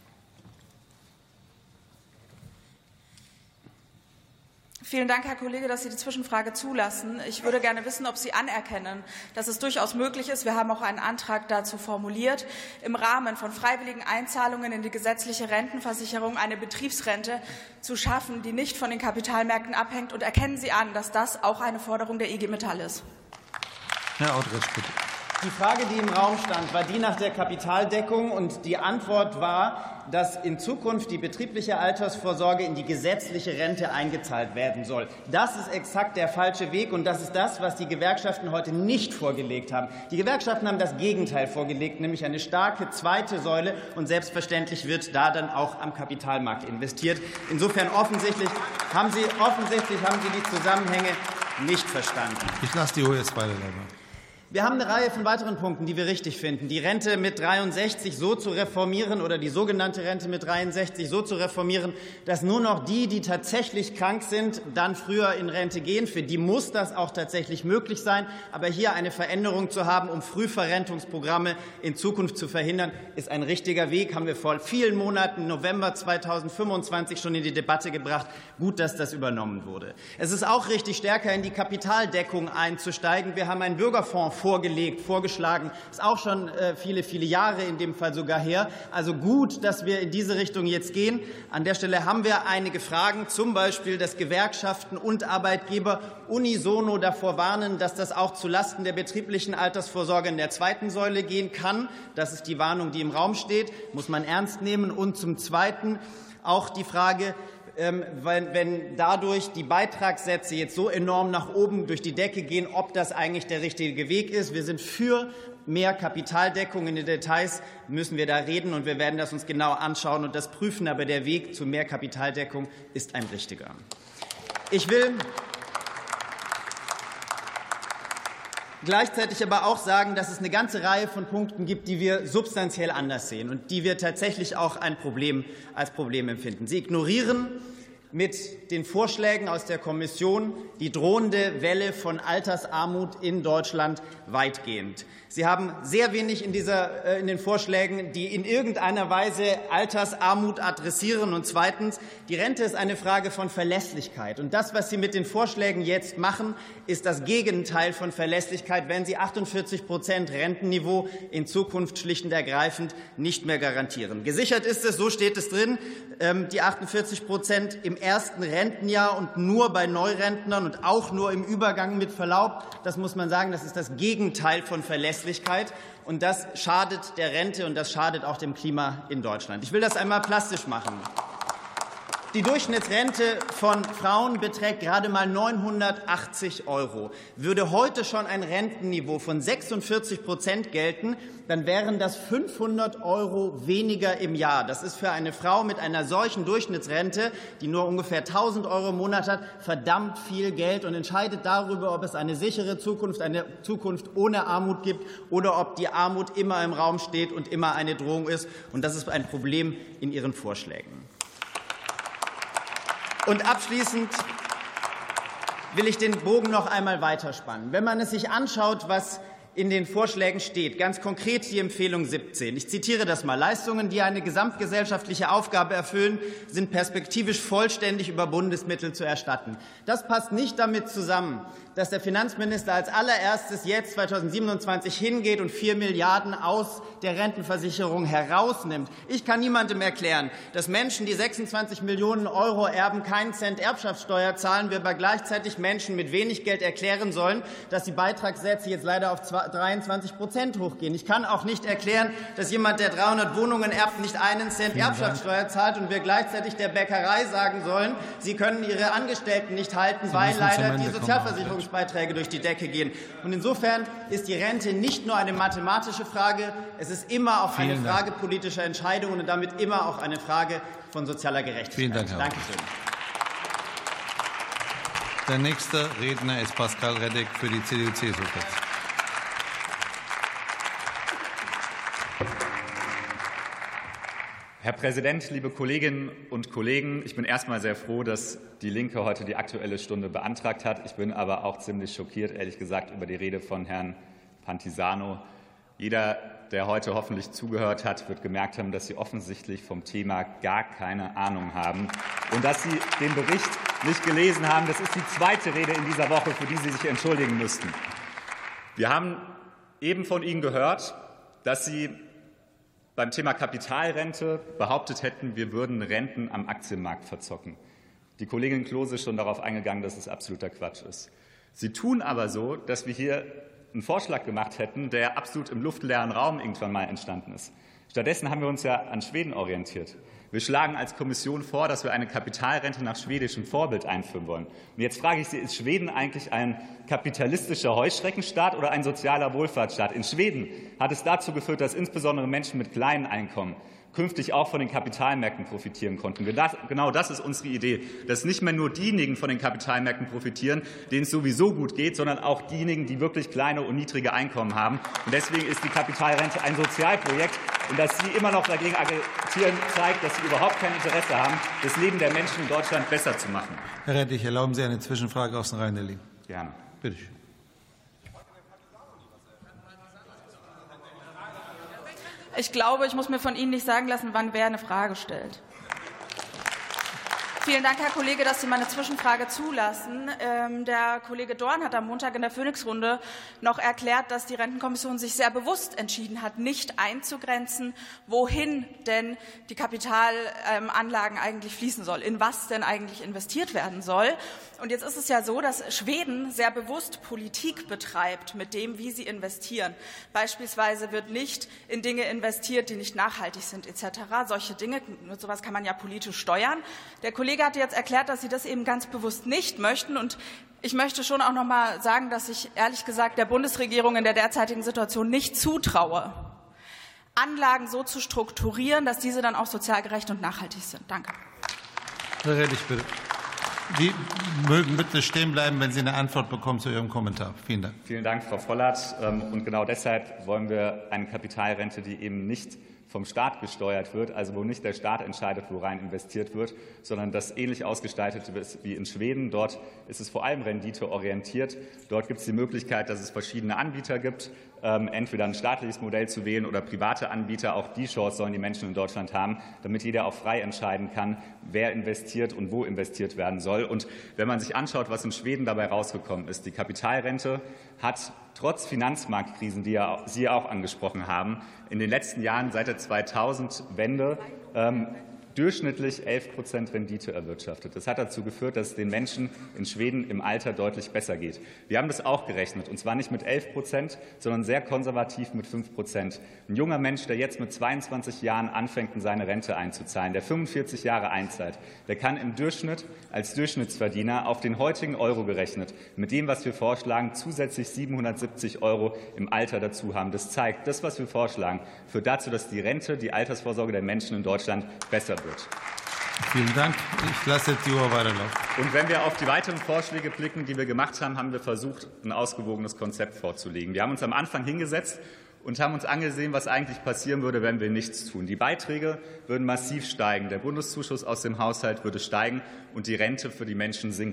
Vielen Dank, Herr Kollege, dass Sie die Zwischenfrage zulassen. Ich würde gerne wissen, ob Sie anerkennen, dass es durchaus möglich ist, wir haben auch einen Antrag dazu formuliert, im Rahmen von freiwilligen Einzahlungen in die gesetzliche Rentenversicherung eine Betriebsrente zu schaffen, die nicht von den Kapitalmärkten abhängt. Und erkennen Sie an, dass das auch eine Forderung der IG Metall ist? Herr Audretsch, bitte. Die Frage, die im Raum stand, war die nach der Kapitaldeckung, und die Antwort war, dass in Zukunft die betriebliche Altersvorsorge in die gesetzliche Rente eingezahlt werden soll. Das ist exakt der falsche Weg, und das ist das, was die Gewerkschaften heute nicht vorgelegt haben. Die Gewerkschaften haben das Gegenteil vorgelegt, nämlich eine starke zweite Säule, und selbstverständlich wird da dann auch am Kapitalmarkt investiert. Insofern offensichtlich haben Sie die Zusammenhänge nicht verstanden. Ich lasse die jetzt weiterlaufen. Wir haben eine Reihe von weiteren Punkten, die wir richtig finden. Die Rente mit 63 so zu reformieren, oder die sogenannte Rente mit 63 so zu reformieren, dass nur noch die, die tatsächlich krank sind, dann früher in Rente gehen. Für die muss das auch tatsächlich möglich sein. Aber hier eine Veränderung zu haben, um Frühverrentungsprogramme in Zukunft zu verhindern, ist ein richtiger Weg. Haben wir vor vielen Monaten, November 2025, schon in die Debatte gebracht. Gut, dass das übernommen wurde. Es ist auch richtig, stärker in die Kapitaldeckung einzusteigen. Wir haben einen Bürgerfonds vorgeschlagen, ist auch schon viele, viele Jahre in dem Fall sogar her. Also gut, dass wir in diese Richtung jetzt gehen. An der Stelle haben wir einige Fragen, zum Beispiel, dass Gewerkschaften und Arbeitgeber unisono davor warnen, dass das auch zulasten der betrieblichen Altersvorsorge in der zweiten Säule gehen kann. Das ist die Warnung, die im Raum steht, muss man ernst nehmen. Und zum Zweiten auch die Frage, wenn dadurch die Beitragssätze jetzt so enorm nach oben durch die Decke gehen, ob das eigentlich der richtige Weg ist. Wir sind für mehr Kapitaldeckung. In den Details müssen wir da reden, und wir werden das uns genau anschauen und das prüfen. Aber der Weg zu mehr Kapitaldeckung ist ein richtiger. Ich will gleichzeitig aber auch sagen, dass es eine ganze Reihe von Punkten gibt, die wir substanziell anders sehen und die wir tatsächlich auch als Problem empfinden. Sie ignorieren mit den Vorschlägen aus der Kommission die drohende Welle von Altersarmut in Deutschland weitgehend. Sie haben sehr wenig in den Vorschlägen, die in irgendeiner Weise Altersarmut adressieren. Und zweitens, die Rente ist eine Frage von Verlässlichkeit. Und das, was Sie mit den Vorschlägen jetzt machen, ist das Gegenteil von Verlässlichkeit, wenn Sie 48% Rentenniveau in Zukunft schlicht und ergreifend nicht mehr garantieren. Gesichert ist es, so steht es drin, die 48% im ersten Rentenjahr und nur bei Neurentnern und auch nur im Übergang, mit Verlaub. Das muss man sagen, das ist das Gegenteil von Verlässlichkeit. Und das schadet der Rente, und das schadet auch dem Klima in Deutschland. Ich will das einmal plastisch machen. Die Durchschnittsrente von Frauen beträgt gerade mal 980 €. Würde heute schon ein Rentenniveau von 46% gelten, dann wären das 500 € weniger im Jahr. Das ist für eine Frau mit einer solchen Durchschnittsrente, die nur ungefähr 1.000 € im Monat hat, verdammt viel Geld und entscheidet darüber, ob es eine sichere Zukunft, eine Zukunft ohne Armut gibt oder ob die Armut immer im Raum steht und immer eine Drohung ist. Und das ist ein Problem in Ihren Vorschlägen. Und abschließend will ich den Bogen noch einmal weiterspannen. Wenn man es sich anschaut, was in den Vorschlägen steht, ganz konkret die Empfehlung 17. Ich zitiere das mal. Leistungen, die eine gesamtgesellschaftliche Aufgabe erfüllen, sind perspektivisch vollständig über Bundesmittel zu erstatten. Das passt nicht damit zusammen, dass der Finanzminister als allererstes jetzt 2027 hingeht und 4 Milliarden aus der Rentenversicherung herausnimmt. Ich kann niemandem erklären, dass Menschen, die 26 Millionen € erben, keinen Cent Erbschaftssteuer zahlen, wir aber gleichzeitig Menschen mit wenig Geld erklären sollen, dass die Beitragssätze jetzt leider auf 23% hochgehen. Ich kann auch nicht erklären, dass jemand, der 300 Wohnungen erbt, nicht einen Cent Erbschaftssteuer zahlt und wir gleichzeitig der Bäckerei sagen sollen, sie können ihre Angestellten nicht halten, weil leider die Sozialversicherungsbeiträge durch die Decke gehen. Und insofern ist die Rente nicht nur eine mathematische Frage, es ist immer auch eine Frage politischer Entscheidungen und damit immer auch eine Frage von sozialer Gerechtigkeit. Vielen Dank, Herr Dankeschön. Der nächste Redner ist Pascal Redek für die CDU-CSU-Fraktion. Herr Präsident, liebe Kolleginnen und Kollegen! Ich bin erst einmal sehr froh, dass die LINKE heute die Aktuelle Stunde beantragt hat. Ich bin aber auch ziemlich schockiert, ehrlich gesagt, über die Rede von Herrn Pantisano. Jeder, der heute hoffentlich zugehört hat, wird gemerkt haben, dass Sie offensichtlich vom Thema gar keine Ahnung haben und dass Sie den Bericht nicht gelesen haben. Das ist die zweite Rede in dieser Woche, für die Sie sich entschuldigen müssten. Wir haben eben von Ihnen gehört, dass Sie beim Thema Kapitalrente behauptet hätten, wir würden Renten am Aktienmarkt verzocken. Die Kollegin Klose ist schon darauf eingegangen, dass es absoluter Quatsch ist. Sie tun aber so, dass wir hier einen Vorschlag gemacht hätten, der absolut im luftleeren Raum irgendwann mal entstanden ist. Stattdessen haben wir uns ja an Schweden orientiert. Wir schlagen als Kommission vor, dass wir eine Kapitalrente nach schwedischem Vorbild einführen wollen. Und jetzt frage ich Sie, ist Schweden eigentlich ein kapitalistischer Heuschreckenstaat oder ein sozialer Wohlfahrtsstaat? In Schweden hat es dazu geführt, dass insbesondere Menschen mit kleinen Einkommen künftig auch von den Kapitalmärkten profitieren konnten. Genau das ist unsere Idee, dass nicht mehr nur diejenigen von den Kapitalmärkten profitieren, denen es sowieso gut geht, sondern auch diejenigen, die wirklich kleine und niedrige Einkommen haben. Und deswegen ist die Kapitalrente ein Sozialprojekt. Und dass Sie immer noch dagegen agitieren, zeigt, dass Sie überhaupt kein Interesse haben, das Leben der Menschen in Deutschland besser zu machen. Herr Rettich, erlauben Sie eine Zwischenfrage aus den Reihen der Linken? Gerne. Bitte schön. Ich glaube, ich muss mir von Ihnen nicht sagen lassen, wann wer eine Frage stellt. Vielen Dank, Herr Kollege, dass Sie meine Zwischenfrage zulassen. Der Kollege Dorn hat am Montag in der Phoenix-Runde noch erklärt, dass die Rentenkommission sich sehr bewusst entschieden hat, nicht einzugrenzen, wohin denn die Kapitalanlagen eigentlich fließen soll, in was denn eigentlich investiert werden soll. Und jetzt ist es ja so, dass Schweden sehr bewusst Politik betreibt mit dem, wie sie investieren. Beispielsweise wird nicht in Dinge investiert, die nicht nachhaltig sind etc. Solche Dinge, sowas kann man ja politisch steuern. Der Kollege hatte jetzt erklärt, dass Sie das eben ganz bewusst nicht möchten. Und ich möchte schon auch noch mal sagen, dass ich ehrlich gesagt der Bundesregierung in der derzeitigen Situation nicht zutraue, Anlagen so zu strukturieren, dass diese dann auch sozial gerecht und nachhaltig sind. Danke. Herr Rettich, bitte. Sie mögen bitte stehen bleiben, wenn Sie eine Antwort bekommen zu Ihrem Kommentar. Vielen Dank. Vielen Dank, Frau Vollert. Und genau deshalb wollen wir eine Kapitalrente, die eben nicht vom Staat gesteuert wird, also wo nicht der Staat entscheidet, wo rein investiert wird, sondern das ähnlich ausgestaltet ist wie in Schweden. Dort ist es vor allem renditeorientiert. Dort gibt es die Möglichkeit, dass es verschiedene Anbieter gibt, entweder ein staatliches Modell zu wählen oder private Anbieter. Auch die Chance sollen die Menschen in Deutschland haben, damit jeder auch frei entscheiden kann, wer investiert und wo investiert werden soll. Und wenn man sich anschaut, was in Schweden dabei rausgekommen ist, die Kapitalrente hat trotz Finanzmarktkrisen, die Sie auch angesprochen haben, in den letzten Jahren seit der 2000-Wende durchschnittlich 11% Rendite erwirtschaftet. Das hat dazu geführt, dass es den Menschen in Schweden im Alter deutlich besser geht. Wir haben das auch gerechnet, und zwar nicht mit 11%, sondern sehr konservativ mit 5%. Ein junger Mensch, der jetzt mit 22 Jahren anfängt, in seine Rente einzuzahlen, der 45 Jahre einzahlt, der kann im Durchschnitt als Durchschnittsverdiener auf den heutigen Euro gerechnet, mit dem, was wir vorschlagen, zusätzlich 770 € im Alter dazu haben. Das zeigt, das, was wir vorschlagen, führt dazu, dass die Rente, die Altersvorsorge der Menschen in Deutschland besser wird. Vielen Dank. Ich lasse jetzt die Uhr weiterlaufen. Und wenn wir auf die weiteren Vorschläge blicken, die wir gemacht haben, haben wir versucht, ein ausgewogenes Konzept vorzulegen. Wir haben uns am Anfang hingesetzt und haben uns angesehen, was eigentlich passieren würde, wenn wir nichts tun. Die Beiträge würden massiv steigen, der Bundeszuschuss aus dem Haushalt würde steigen und die Rente für die Menschen sinken.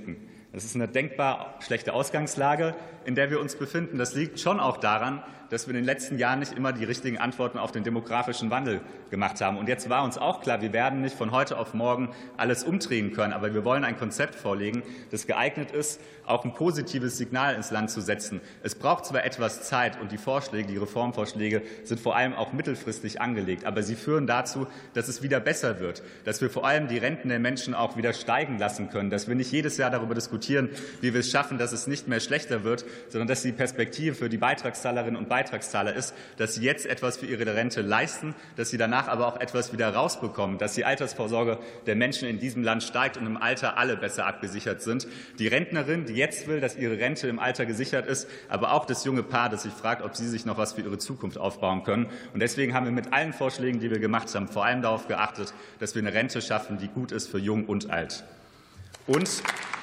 Das ist eine denkbar schlechte Ausgangslage, in der wir uns befinden. Das liegt schon auch daran, dass wir in den letzten Jahren nicht immer die richtigen Antworten auf den demografischen Wandel gemacht haben. Und jetzt war uns auch klar, wir werden nicht von heute auf morgen alles umdrehen können. Aber wir wollen ein Konzept vorlegen, das geeignet ist, auch ein positives Signal ins Land zu setzen. Es braucht zwar etwas Zeit und die Reformvorschläge sind vor allem auch mittelfristig angelegt. Aber sie führen dazu, dass es wieder besser wird, dass wir vor allem die Renten der Menschen auch wieder steigen lassen können, dass wir nicht jedes Jahr darüber diskutieren, wie wir es schaffen, dass es nicht mehr schlechter wird, sondern dass die Perspektive für die Beitragszahlerinnen und Beitragszahler ist, dass sie jetzt etwas für ihre Rente leisten, dass sie danach aber auch etwas wieder rausbekommen, dass die Altersvorsorge der Menschen in diesem Land steigt und im Alter alle besser abgesichert sind. Die Rentnerin, die jetzt will, dass ihre Rente im Alter gesichert ist, aber auch das junge Paar, das sich fragt, ob sie sich noch was für ihre Zukunft aufbauen können. Und deswegen haben wir mit allen Vorschlägen, die wir gemacht haben, vor allem darauf geachtet, dass wir eine Rente schaffen, die gut ist für Jung und Alt. Und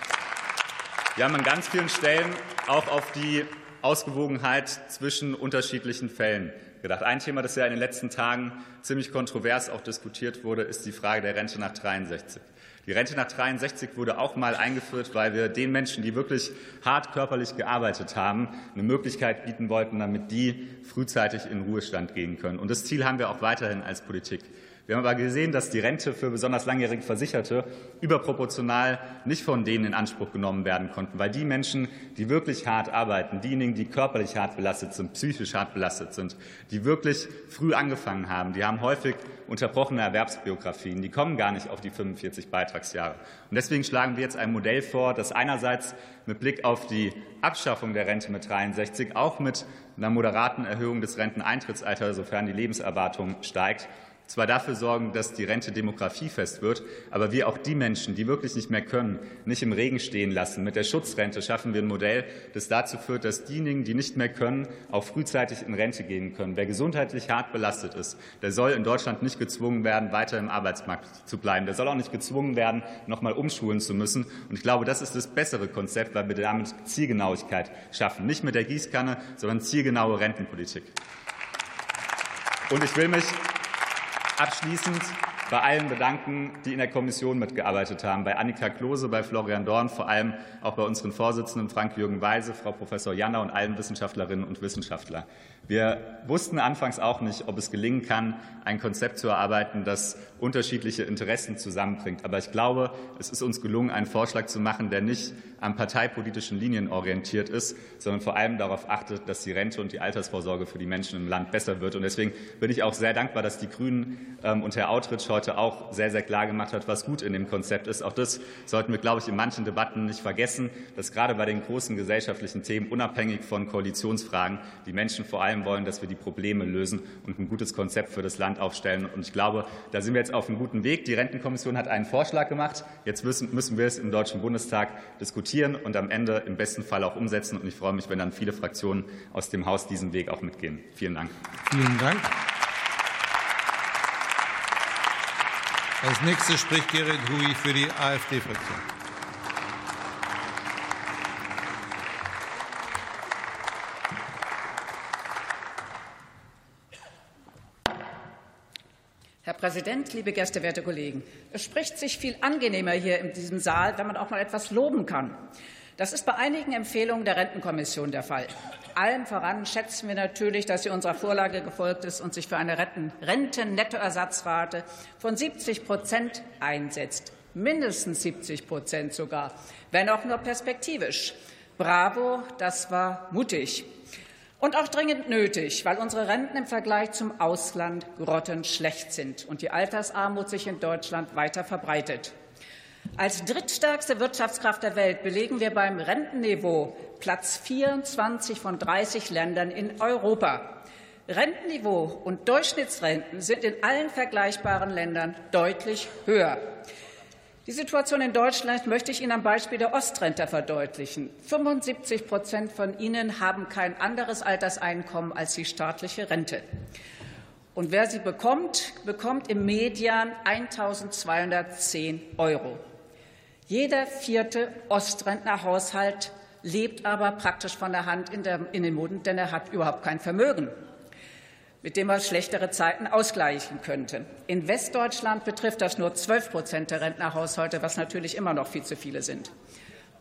wir haben an ganz vielen Stellen auch auf die Ausgewogenheit zwischen unterschiedlichen Fällen gedacht. Ein Thema, das ja in den letzten Tagen ziemlich kontrovers auch diskutiert wurde, ist die Frage der Rente nach 63. Die Rente nach 63 wurde auch mal eingeführt, weil wir den Menschen, die wirklich hart körperlich gearbeitet haben, eine Möglichkeit bieten wollten, damit die frühzeitig in Ruhestand gehen können. Und das Ziel haben wir auch weiterhin als Politik. Wir haben aber gesehen, dass die Rente für besonders langjährige Versicherte überproportional nicht von denen in Anspruch genommen werden konnten, weil die Menschen, die wirklich hart arbeiten, diejenigen, die körperlich hart belastet sind, psychisch hart belastet sind, die wirklich früh angefangen haben, die haben häufig unterbrochene Erwerbsbiografien, die kommen gar nicht auf die 45 Beitragsjahre. Und deswegen schlagen wir jetzt ein Modell vor, das einerseits mit Blick auf die Abschaffung der Rente mit 63 auch mit einer moderaten Erhöhung des Renteneintrittsalters, sofern die Lebenserwartung steigt, zwar dafür sorgen, dass die Rente demografiefest wird, aber wir auch die Menschen, die wirklich nicht mehr können, nicht im Regen stehen lassen. Mit der Schutzrente schaffen wir ein Modell, das dazu führt, dass diejenigen, die nicht mehr können, auch frühzeitig in Rente gehen können. Wer gesundheitlich hart belastet ist, der soll in Deutschland nicht gezwungen werden, weiter im Arbeitsmarkt zu bleiben. Der soll auch nicht gezwungen werden, noch mal umschulen zu müssen. Und ich glaube, das ist das bessere Konzept, weil wir damit Zielgenauigkeit schaffen. Nicht mit der Gießkanne, sondern zielgenaue Rentenpolitik. Und ich will mich abschließend bei allen bedanken, die in der Kommission mitgearbeitet haben, bei Annika Klose, bei Florian Dorn, vor allem auch bei unseren Vorsitzenden Frank-Jürgen Weise, Frau Professor Janner und allen Wissenschaftlerinnen und Wissenschaftlern. Wir wussten anfangs auch nicht, ob es gelingen kann, ein Konzept zu erarbeiten, das unterschiedliche Interessen zusammenbringt. Aber ich glaube, es ist uns gelungen, einen Vorschlag zu machen, der nicht an parteipolitischen Linien orientiert ist, sondern vor allem darauf achtet, dass die Rente und die Altersvorsorge für die Menschen im Land besser wird. Und deswegen bin ich auch sehr dankbar, dass die Grünen und Herr Autrich heute auch sehr, sehr klar gemacht hat, was gut in dem Konzept ist. Auch das sollten wir, glaube ich, in manchen Debatten nicht vergessen, dass gerade bei den großen gesellschaftlichen Themen, unabhängig von Koalitionsfragen, die Menschen vor allem wollen, dass wir die Probleme lösen und ein gutes Konzept für das Land aufstellen. Und ich glaube, da sind wir jetzt auf einem guten Weg. Die Rentenkommission hat einen Vorschlag gemacht. Jetzt müssen wir es im Deutschen Bundestag diskutieren und am Ende im besten Fall auch umsetzen. Und ich freue mich, wenn dann viele Fraktionen aus dem Haus diesen Weg auch mitgehen. Vielen Dank. Vielen Dank. Als nächstes spricht Gerrit Hui für die AfD-Fraktion. Herr Präsident, liebe Gäste, werte Kollegen! Es spricht sich viel angenehmer hier in diesem Saal, wenn man auch mal etwas loben kann. Das ist bei einigen Empfehlungen der Rentenkommission der Fall. Allem voran schätzen wir natürlich, dass sie unserer Vorlage gefolgt ist und sich für eine Rentennettoersatzrate von 70% einsetzt. Mindestens 70% sogar, wenn auch nur perspektivisch. Bravo, das war mutig. Und auch dringend nötig, weil unsere Renten im Vergleich zum Ausland grottenschlecht sind und die Altersarmut sich in Deutschland weiter verbreitet. Als drittstärkste Wirtschaftskraft der Welt belegen wir beim Rentenniveau Platz 24 von 30 Ländern in Europa. Rentenniveau und Durchschnittsrenten sind in allen vergleichbaren Ländern deutlich höher. Die Situation in Deutschland möchte ich Ihnen am Beispiel der Ostrentner verdeutlichen. 75% von ihnen haben kein anderes Alterseinkommen als die staatliche Rente. Und wer sie bekommt, bekommt im Median 1.210 €. Jeder vierte Ostrentnerhaushalt lebt aber praktisch von der Hand in den Mund, denn er hat überhaupt kein Vermögen, mit dem er schlechtere Zeiten ausgleichen könnte. In Westdeutschland betrifft das nur 12% der Rentnerhaushalte, was natürlich immer noch viel zu viele sind.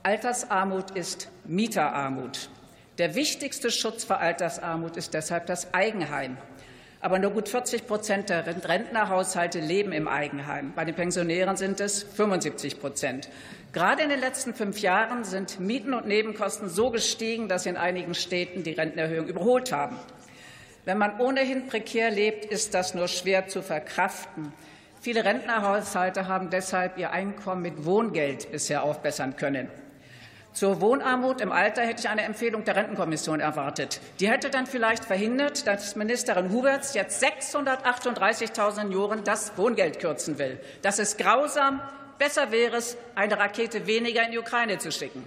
Altersarmut ist Mieterarmut. Der wichtigste Schutz vor Altersarmut ist deshalb das Eigenheim. Aber nur gut 40% der Rentnerhaushalte leben im Eigenheim. Bei den Pensionären sind es 75%. Gerade in den letzten 5 Jahren sind Mieten und Nebenkosten so gestiegen, dass in einigen Städten die Rentenerhöhung überholt haben. Wenn man ohnehin prekär lebt, ist das nur schwer zu verkraften. Viele Rentnerhaushalte haben deshalb ihr Einkommen mit Wohngeld bisher aufbessern können. Zur Wohnarmut im Alter hätte ich eine Empfehlung der Rentenkommission erwartet. Die hätte dann vielleicht verhindert, dass Ministerin Huberts jetzt 638.000 Senioren das Wohngeld kürzen will. Das ist grausam. Besser wäre es, eine Rakete weniger in die Ukraine zu schicken.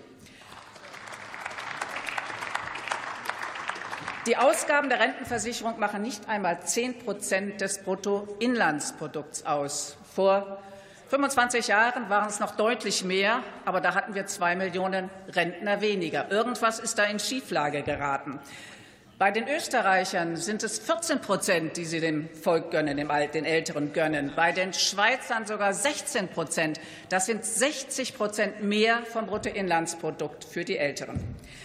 Die Ausgaben der Rentenversicherung machen nicht einmal 10% des Bruttoinlandsprodukts aus. Vor 25 Jahren waren es noch deutlich mehr, aber da hatten wir 2 Millionen Rentner weniger. Irgendwas ist da in Schieflage geraten. Bei den Österreichern sind es 14%, die sie dem Volk gönnen, den Älteren gönnen. Bei den Schweizern sogar 16%. Das sind 60% mehr vom Bruttoinlandsprodukt für die Älteren.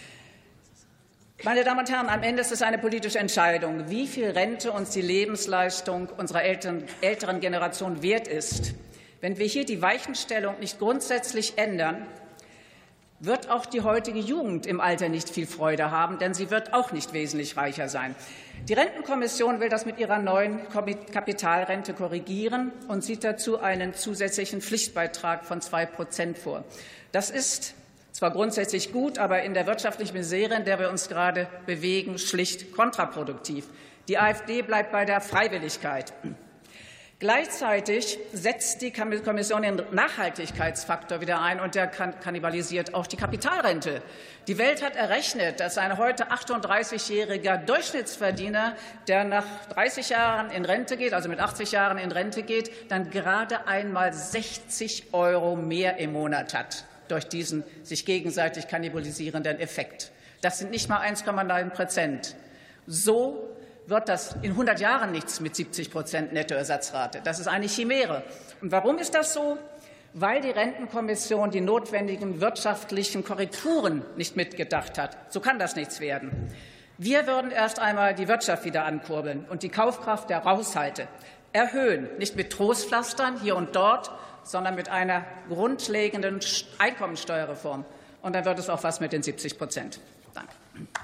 Meine Damen und Herren, am Ende ist es eine politische Entscheidung, wie viel Rente uns die Lebensleistung unserer älteren Generation wert ist. Wenn wir hier die Weichenstellung nicht grundsätzlich ändern, wird auch die heutige Jugend im Alter nicht viel Freude haben, denn sie wird auch nicht wesentlich reicher sein. Die Rentenkommission will das mit ihrer neuen Kapitalrente korrigieren und sieht dazu einen zusätzlichen Pflichtbeitrag von 2% vor. Das ist zwar grundsätzlich gut, aber in der wirtschaftlichen Misere, in der wir uns gerade bewegen, schlicht kontraproduktiv. Die AfD bleibt bei der Freiwilligkeit. Gleichzeitig setzt die Kommission den Nachhaltigkeitsfaktor wieder ein, und der kannibalisiert auch die Kapitalrente. Die Welt hat errechnet, dass ein heute 38-jähriger Durchschnittsverdiener, der nach 30 Jahren in Rente geht, also mit 80 Jahren in Rente geht, dann gerade einmal 60 € mehr im Monat hat durch diesen sich gegenseitig kannibalisierenden Effekt. Das sind nicht mal 1,9%. So wird das in 100 Jahren nichts mit 70% Nettoersatzrate. Das ist eine Chimäre. Und warum ist das so? Weil die Rentenkommission die notwendigen wirtschaftlichen Korrekturen nicht mitgedacht hat. So kann das nichts werden. Wir würden erst einmal die Wirtschaft wieder ankurbeln und die Kaufkraft der Haushalte erhöhen, nicht mit Trostpflastern hier und dort, sondern mit einer grundlegenden Einkommensteuerreform. Und dann wird es auch was mit den 70%. Danke.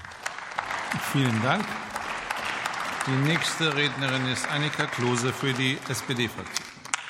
Vielen Dank. Die nächste Rednerin ist Annika Klose für die SPD-Fraktion.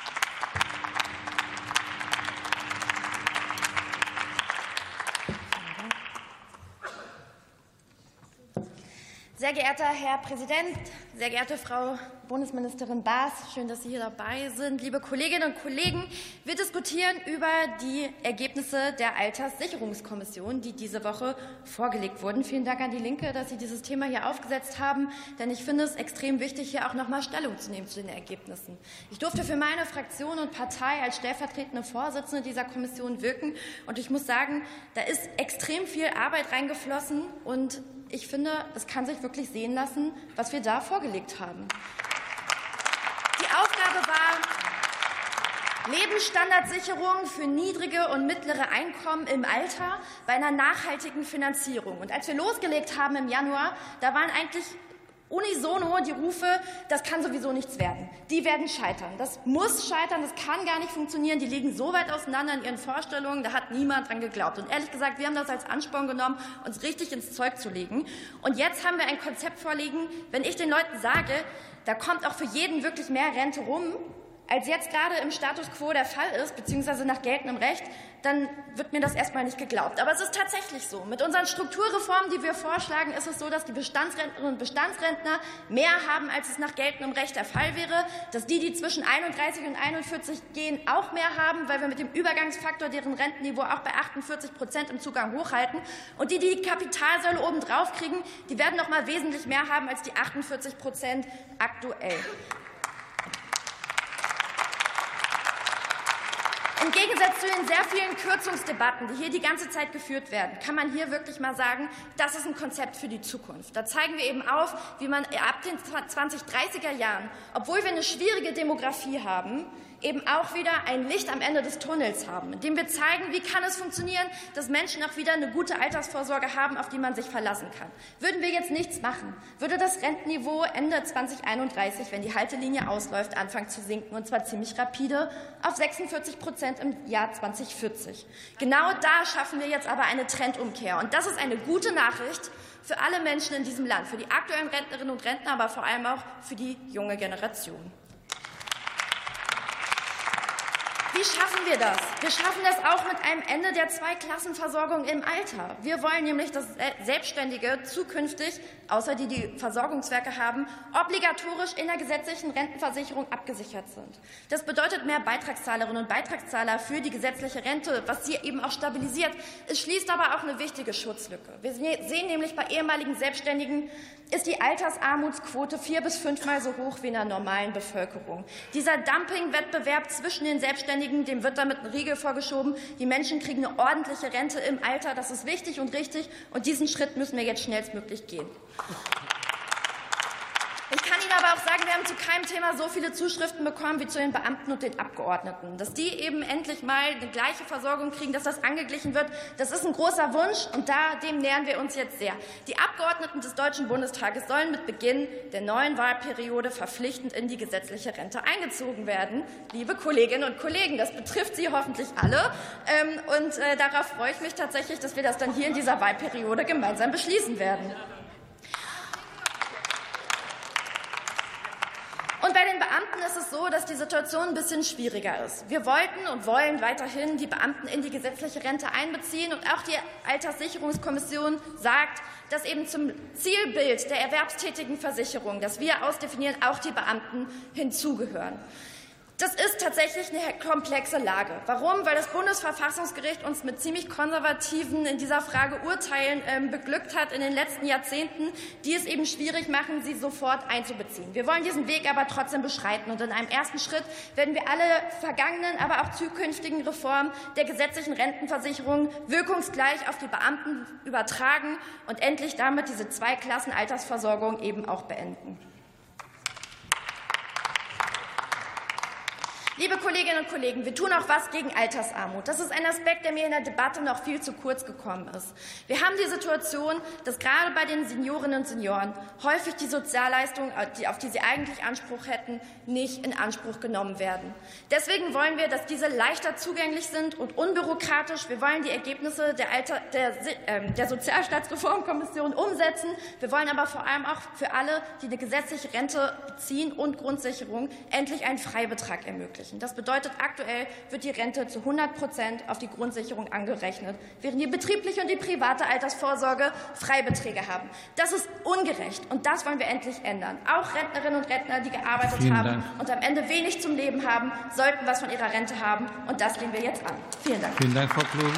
Sehr geehrter Herr Präsident, sehr geehrte Frau Bundesministerin Baas, schön, dass Sie hier dabei sind. Liebe Kolleginnen und Kollegen, wir diskutieren über die Ergebnisse der Alterssicherungskommission, die diese Woche vorgelegt wurden. Vielen Dank an die Linke, dass Sie dieses Thema hier aufgesetzt haben, denn ich finde es extrem wichtig, hier auch noch mal Stellung zu nehmen zu den Ergebnissen. Ich durfte für meine Fraktion und Partei als stellvertretende Vorsitzende dieser Kommission wirken, und ich muss sagen, da ist extrem viel Arbeit reingeflossen, und ich finde, es kann sich wirklich sehen lassen, was wir da vorgelegt haben. Die Aufgabe war Lebensstandardsicherung für niedrige und mittlere Einkommen im Alter bei einer nachhaltigen Finanzierung. Und als wir losgelegt haben im Januar, da waren eigentlich unisono die Rufe, das kann sowieso nichts werden. Die werden scheitern. Das muss scheitern, das kann gar nicht funktionieren. Die liegen so weit auseinander in ihren Vorstellungen, da hat niemand dran geglaubt. Und ehrlich gesagt, wir haben das als Ansporn genommen, uns richtig ins Zeug zu legen. Und jetzt haben wir ein Konzept vorliegen, wenn ich den Leuten sage, da kommt auch für jeden wirklich mehr Rente rum, als jetzt gerade im Status quo der Fall ist, beziehungsweise nach geltendem Recht, dann wird mir das erstmal nicht geglaubt. Aber es ist tatsächlich so. Mit unseren Strukturreformen, die wir vorschlagen, ist es so, dass die Bestandsrentnerinnen und Bestandsrentner mehr haben, als es nach geltendem Recht der Fall wäre, dass die zwischen 31 und 41 gehen, auch mehr haben, weil wir mit dem Übergangsfaktor deren Rentenniveau auch bei 48% im Zugang hochhalten. Und die Kapitalsäule obendrauf kriegen, die werden noch mal wesentlich mehr haben als die 48% aktuell. Im Gegensatz zu den sehr vielen Kürzungsdebatten, die hier die ganze Zeit geführt werden, kann man hier wirklich mal sagen, das ist ein Konzept für die Zukunft. Da zeigen wir eben auf, wie man ab den 2030er Jahren, obwohl wir eine schwierige Demografie haben, eben auch wieder ein Licht am Ende des Tunnels haben, indem wir zeigen, wie kann es funktionieren, dass Menschen auch wieder eine gute Altersvorsorge haben, auf die man sich verlassen kann. Würden wir jetzt nichts machen, würde das Rentenniveau Ende 2031, wenn die Haltelinie ausläuft, anfangen zu sinken, und zwar ziemlich rapide auf 46% im Jahr 2040. Genau da schaffen wir jetzt aber eine Trendumkehr. Und das ist eine gute Nachricht für alle Menschen in diesem Land, für die aktuellen Rentnerinnen und Rentner, aber vor allem auch für die junge Generation. Wie schaffen wir das? Wir schaffen das auch mit einem Ende der Zweiklassenversorgung im Alter. Wir wollen nämlich, dass Selbstständige zukünftig, außer die Versorgungswerke haben, obligatorisch in der gesetzlichen Rentenversicherung abgesichert sind. Das bedeutet mehr Beitragszahlerinnen und Beitragszahler für die gesetzliche Rente, was sie eben auch stabilisiert. Es schließt aber auch eine wichtige Schutzlücke. Wir sehen nämlich, bei ehemaligen Selbstständigen ist die Altersarmutsquote 4- bis 5-mal so hoch wie in der normalen Bevölkerung. Dieser Dumpingwettbewerb zwischen den Selbstständigen, dem wird damit ein Riegel vorgeschoben. Die Menschen kriegen eine ordentliche Rente im Alter. Das ist wichtig und richtig. Und diesen Schritt müssen wir jetzt schnellstmöglich gehen. Ich kann Ihnen aber auch sagen, wir haben zu keinem Thema so viele Zuschriften bekommen wie zu den Beamten und den Abgeordneten. Dass die eben endlich mal eine gleiche Versorgung kriegen, dass das angeglichen wird, das ist ein großer Wunsch, und dem nähern wir uns jetzt sehr. Die Abgeordneten des Deutschen Bundestages sollen mit Beginn der neuen Wahlperiode verpflichtend in die gesetzliche Rente eingezogen werden. Liebe Kolleginnen und Kollegen, das betrifft Sie hoffentlich alle. Darauf freue ich mich tatsächlich, dass wir das dann hier in dieser Wahlperiode gemeinsam beschließen werden. Und bei den Beamten ist es so, dass die Situation ein bisschen schwieriger ist. Wir wollten und wollen weiterhin die Beamten in die gesetzliche Rente einbeziehen. Und auch die Alterssicherungskommission sagt, dass eben zum Zielbild der erwerbstätigen Versicherung, das wir ausdefinieren, auch die Beamten hinzugehören. Das ist tatsächlich eine komplexe Lage. Warum? Weil das Bundesverfassungsgericht uns mit ziemlich konservativen in dieser Frage Urteilen beglückt hat in den letzten Jahrzehnten, die es eben schwierig machen, sie sofort einzubeziehen. Wir wollen diesen Weg aber trotzdem beschreiten. Und in einem ersten Schritt werden wir alle vergangenen, aber auch zukünftigen Reformen der gesetzlichen Rentenversicherung wirkungsgleich auf die Beamten übertragen und endlich damit diese Zweiklassen-Altersversorgung eben auch beenden. Liebe Kolleginnen und Kollegen, wir tun auch was gegen Altersarmut. Das ist ein Aspekt, der mir in der Debatte noch viel zu kurz gekommen ist. Wir haben die Situation, dass gerade bei den Seniorinnen und Senioren häufig die Sozialleistungen, auf die sie eigentlich Anspruch hätten, nicht in Anspruch genommen werden. Deswegen wollen wir, dass diese leichter zugänglich sind und unbürokratisch. Wir wollen die Ergebnisse der Sozialstaatsreformkommission umsetzen. Wir wollen aber vor allem auch für alle, die eine gesetzliche Rente beziehen und Grundsicherung, endlich einen Freibetrag ermöglichen. Das bedeutet, aktuell wird die Rente zu 100% auf die Grundsicherung angerechnet, während die betriebliche und die private Altersvorsorge Freibeträge haben. Das ist ungerecht, und das wollen wir endlich ändern. Auch Rentnerinnen und Rentner, die gearbeitet haben und am Ende wenig zum Leben haben, sollten was von ihrer Rente haben, und das gehen wir jetzt an. Vielen Dank. Vielen Dank, Frau Klose.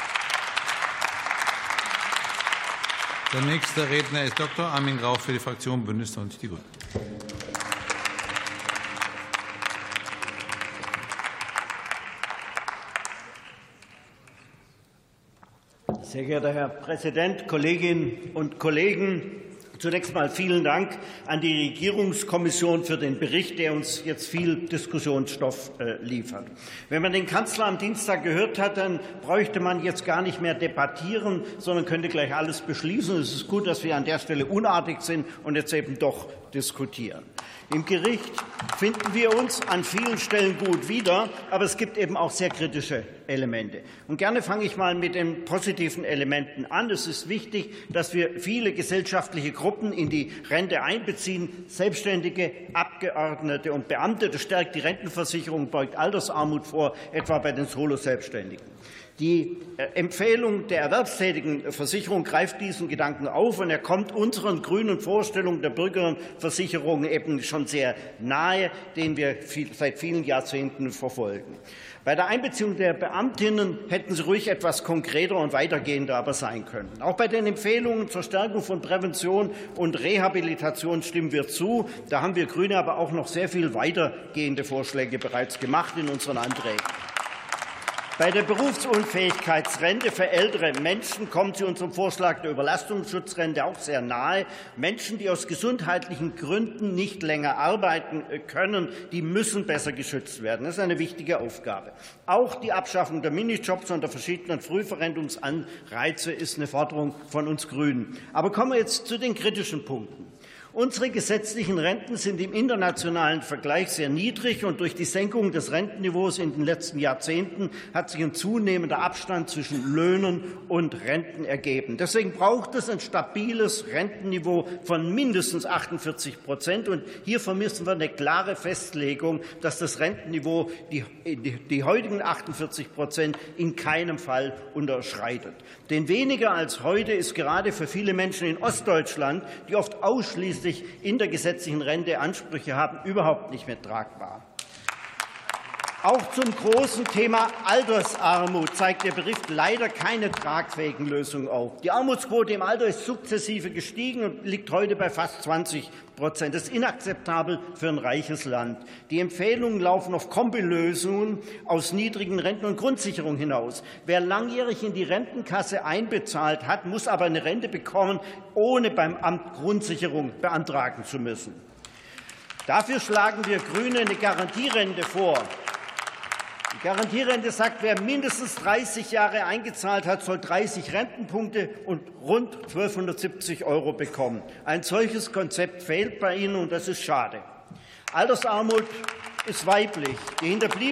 Der nächste Redner ist Dr. Armin Grau für die Fraktion Bündnis 90 Die Grünen. Sehr geehrter Herr Präsident, Kolleginnen und Kollegen! Zunächst einmal vielen Dank an die Regierungskommission für den Bericht, der uns jetzt viel Diskussionsstoff liefert. Wenn man den Kanzler am Dienstag gehört hat, dann bräuchte man jetzt gar nicht mehr debattieren, sondern könnte gleich alles beschließen. Es ist gut, dass wir an der Stelle unartig sind und jetzt eben doch diskutieren. Im Gericht finden wir uns an vielen Stellen gut wieder, aber es gibt eben auch sehr kritische Elemente. Und gerne fange ich mal mit den positiven Elementen an. Es ist wichtig, dass wir viele gesellschaftliche Gruppen in die Rente einbeziehen, Selbstständige, Abgeordnete und Beamte. Das stärkt die Rentenversicherung, beugt Altersarmut vor, etwa bei den Solo-Selbstständigen. Die Empfehlung der erwerbstätigen Versicherung greift diesen Gedanken auf, und er kommt unseren grünen Vorstellungen der Bürgerinnenversicherung eben schon sehr nahe, den wir seit vielen Jahrzehnten verfolgen. Bei der Einbeziehung der Beamtinnen hätten Sie ruhig etwas konkreter und weitergehender aber sein können. Auch bei den Empfehlungen zur Stärkung von Prävention und Rehabilitation stimmen wir zu. Da haben wir Grüne aber auch noch sehr viel weitergehende Vorschläge bereits gemacht in unseren Anträgen. Bei der Berufsunfähigkeitsrente für ältere Menschen kommen Sie unserem Vorschlag der Überlastungsschutzrente auch sehr nahe. Menschen, die aus gesundheitlichen Gründen nicht länger arbeiten können, die müssen besser geschützt werden. Das ist eine wichtige Aufgabe. Auch die Abschaffung der Minijobs und der verschiedenen Frühverrentungsanreize ist eine Forderung von uns Grünen. Aber kommen wir jetzt zu den kritischen Punkten. Unsere gesetzlichen Renten sind im internationalen Vergleich sehr niedrig, und durch die Senkung des Rentenniveaus in den letzten Jahrzehnten hat sich ein zunehmender Abstand zwischen Löhnen und Renten ergeben. Deswegen braucht es ein stabiles Rentenniveau von mindestens 48%. Und hier vermissen wir eine klare Festlegung, dass das Rentenniveau die heutigen 48% in keinem Fall unterschreitet. Denn weniger als heute ist gerade für viele Menschen in Ostdeutschland, die oft ausschließlich in der gesetzlichen Rente Ansprüche haben, überhaupt nicht mehr tragbar. Auch zum großen Thema Altersarmut zeigt der Bericht leider keine tragfähigen Lösungen auf. Die Armutsquote im Alter ist sukzessive gestiegen und liegt heute bei fast 20%. Das ist inakzeptabel für ein reiches Land. Die Empfehlungen laufen auf Kombilösungen aus niedrigen Renten und Grundsicherung hinaus. Wer langjährig in die Rentenkasse einbezahlt hat, muss aber eine Rente bekommen, ohne beim Amt Grundsicherung beantragen zu müssen. Dafür schlagen wir Grüne eine Garantierente vor. Die Garantierente sagt, wer mindestens 30 Jahre eingezahlt hat, soll 30 Rentenpunkte und rund 1.270 € bekommen. Ein solches Konzept fehlt bei Ihnen, und das ist schade. Altersarmut ist weiblich. Die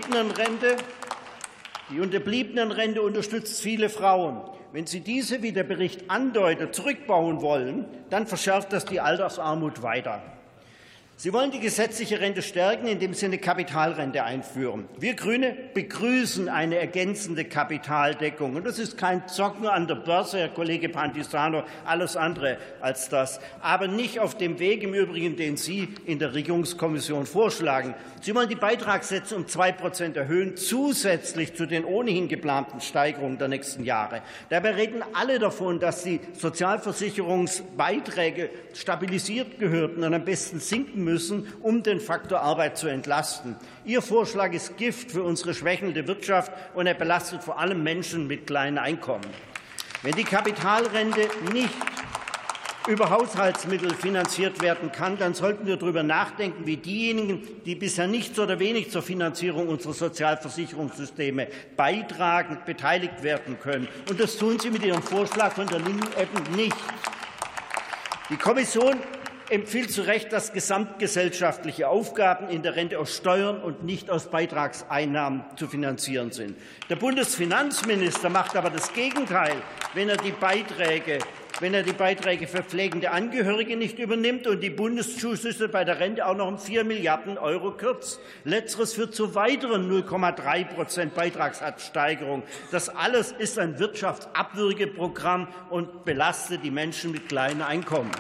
Unterbliebenenrente unterstützt viele Frauen. Wenn Sie diese, wie der Bericht andeutet, zurückbauen wollen, dann verschärft das die Altersarmut weiter. Sie wollen die gesetzliche Rente stärken, indem Sie eine Kapitalrente einführen. Wir Grüne begrüßen eine ergänzende Kapitaldeckung. Und das ist kein Zocken an der Börse, Herr Kollege Pantisano, alles andere als das. Aber nicht auf dem Weg im Übrigen, den Sie in der Regierungskommission vorschlagen. Sie wollen die Beitragssätze um 2% erhöhen, zusätzlich zu den ohnehin geplanten Steigerungen der nächsten Jahre. Dabei reden alle davon, dass die Sozialversicherungsbeiträge stabilisiert gehörten und am besten sinken müssen, um den Faktor Arbeit zu entlasten. Ihr Vorschlag ist Gift für unsere schwächelnde Wirtschaft, und er belastet vor allem Menschen mit kleinen Einkommen. Wenn die Kapitalrente nicht über Haushaltsmittel finanziert werden kann, dann sollten wir darüber nachdenken, wie diejenigen, die bisher nichts oder wenig zur Finanzierung unserer Sozialversicherungssysteme beitragen, beteiligt werden können. Und das tun Sie mit Ihrem Vorschlag von der Linken eben nicht. Die Kommission empfiehlt zu Recht, dass gesamtgesellschaftliche Aufgaben in der Rente aus Steuern und nicht aus Beitragseinnahmen zu finanzieren sind. Der Bundesfinanzminister macht aber das Gegenteil, wenn er die Beiträge für pflegende Angehörige nicht übernimmt und die Bundeszuschüsse bei der Rente auch noch um 4 Milliarden € kürzt. Letzteres führt zu weiteren 0,3% Beitragssteigerung. Das alles ist ein Wirtschaftsabwürgeprogramm und belastet die Menschen mit kleinen Einkommen.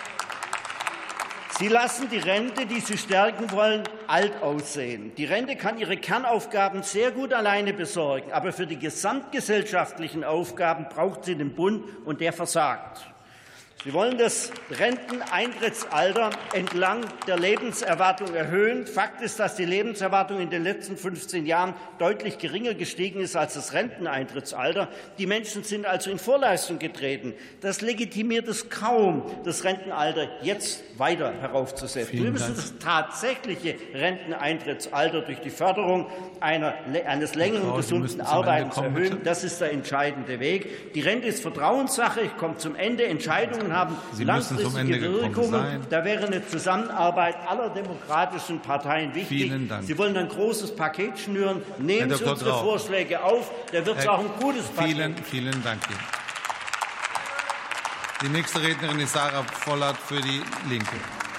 Sie lassen die Rente, die Sie stärken wollen, alt aussehen. Die Rente kann ihre Kernaufgaben sehr gut alleine besorgen, aber für die gesamtgesellschaftlichen Aufgaben braucht sie den Bund, und der versagt. Sie wollen das Renteneintrittsalter entlang der Lebenserwartung erhöhen. Fakt ist, dass die Lebenserwartung in den letzten 15 Jahren deutlich geringer gestiegen ist als das Renteneintrittsalter. Die Menschen sind also in Vorleistung getreten. Das legitimiert es kaum, das Rentenalter jetzt weiter heraufzusetzen. Wir müssen das tatsächliche Renteneintrittsalter durch die Förderung eines längeren und gesunden Arbeitens erhöhen. Das ist der entscheidende Weg. Die Rente ist Vertrauenssache. Ich komme zum Ende. Entscheidungen haben langfristige Wirkungen. Da wäre eine Zusammenarbeit aller demokratischen Parteien wichtig. Sie wollen ein großes Paket schnüren. Nehmen Sie unsere Vorschläge auf. Da wird es auch ein gutes Paket. Vielen Dank. Die nächste Rednerin ist Sarah Vollert für die Linke.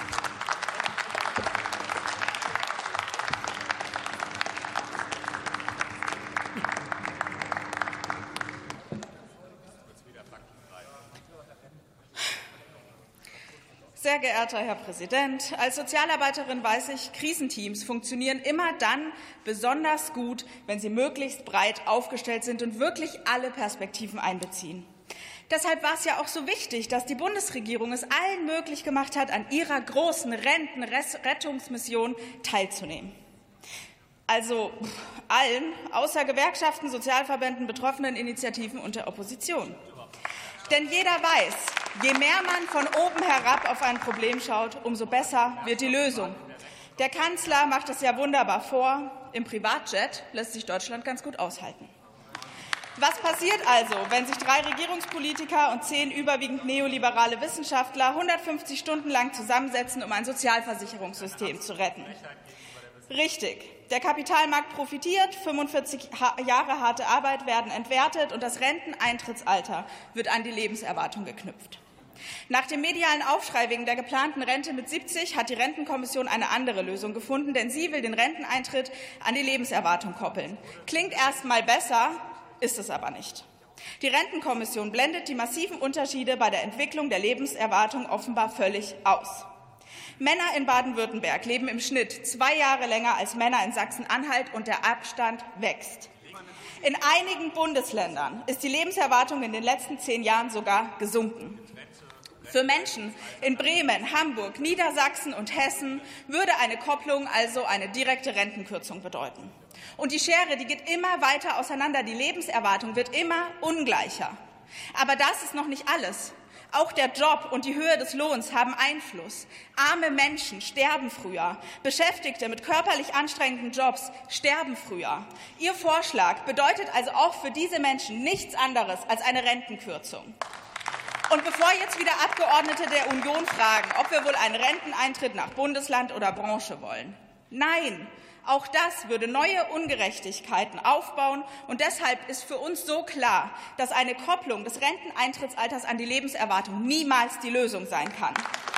Sehr geehrter Herr Präsident, als Sozialarbeiterin weiß ich, Krisenteams funktionieren immer dann besonders gut, wenn sie möglichst breit aufgestellt sind und wirklich alle Perspektiven einbeziehen. Deshalb war es ja auch so wichtig, dass die Bundesregierung es allen möglich gemacht hat, an ihrer großen Rentenrettungsmission teilzunehmen. Also allen, außer Gewerkschaften, Sozialverbänden, betroffenen Initiativen und der Opposition. Denn jeder weiß, je mehr man von oben herab auf ein Problem schaut, umso besser wird die Lösung. Der Kanzler macht es ja wunderbar vor. Im Privatjet lässt sich Deutschland ganz gut aushalten. Was passiert also, wenn sich 3 Regierungspolitiker und 10 überwiegend neoliberale Wissenschaftler 150 Stunden lang zusammensetzen, um ein Sozialversicherungssystem zu retten? Richtig. Der Kapitalmarkt profitiert, 45 Jahre harte Arbeit werden entwertet und das Renteneintrittsalter wird an die Lebenserwartung geknüpft. Nach dem medialen Aufschrei wegen der geplanten Rente mit 70 hat die Rentenkommission eine andere Lösung gefunden, denn sie will den Renteneintritt an die Lebenserwartung koppeln. Klingt erst mal besser, ist es aber nicht. Die Rentenkommission blendet die massiven Unterschiede bei der Entwicklung der Lebenserwartung offenbar völlig aus. Männer in Baden-Württemberg leben im Schnitt 2 Jahre länger als Männer in Sachsen-Anhalt und der Abstand wächst. In einigen Bundesländern ist die Lebenserwartung in den letzten 10 Jahren sogar gesunken. Für Menschen in Bremen, Hamburg, Niedersachsen und Hessen würde eine Kopplung also eine direkte Rentenkürzung bedeuten. Und die Schere, die geht immer weiter auseinander. Die Lebenserwartung wird immer ungleicher. Aber das ist noch nicht alles. Auch der Job und die Höhe des Lohns haben Einfluss. Arme Menschen sterben früher. Beschäftigte mit körperlich anstrengenden Jobs sterben früher. Ihr Vorschlag bedeutet also auch für diese Menschen nichts anderes als eine Rentenkürzung. Und bevor jetzt wieder Abgeordnete der Union fragen, ob wir wohl einen Renteneintritt nach Bundesland oder Branche wollen. Nein, auch das würde neue Ungerechtigkeiten aufbauen. Und deshalb ist für uns so klar, dass eine Kopplung des Renteneintrittsalters an die Lebenserwartung niemals die Lösung sein kann.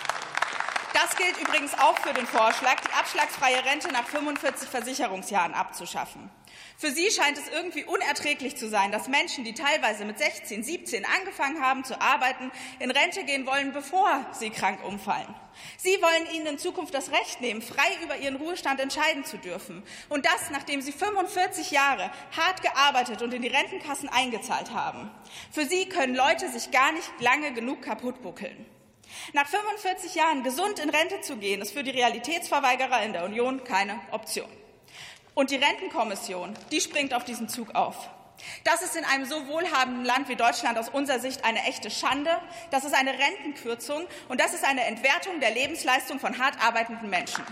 Das gilt übrigens auch für den Vorschlag, die abschlagsfreie Rente nach 45 Versicherungsjahren abzuschaffen. Für Sie scheint es irgendwie unerträglich zu sein, dass Menschen, die teilweise mit 16, 17 angefangen haben zu arbeiten, in Rente gehen wollen, bevor sie krank umfallen. Sie wollen ihnen in Zukunft das Recht nehmen, frei über ihren Ruhestand entscheiden zu dürfen. Und das, nachdem sie 45 Jahre hart gearbeitet und in die Rentenkassen eingezahlt haben. Für Sie können Leute sich gar nicht lange genug kaputtbuckeln. Nach 45 Jahren gesund in Rente zu gehen, ist für die Realitätsverweigerer in der Union keine Option. Und die Rentenkommission, die springt auf diesen Zug auf. Das ist in einem so wohlhabenden Land wie Deutschland aus unserer Sicht eine echte Schande. Das ist eine Rentenkürzung und das ist eine Entwertung der Lebensleistung von hart arbeitenden Menschen.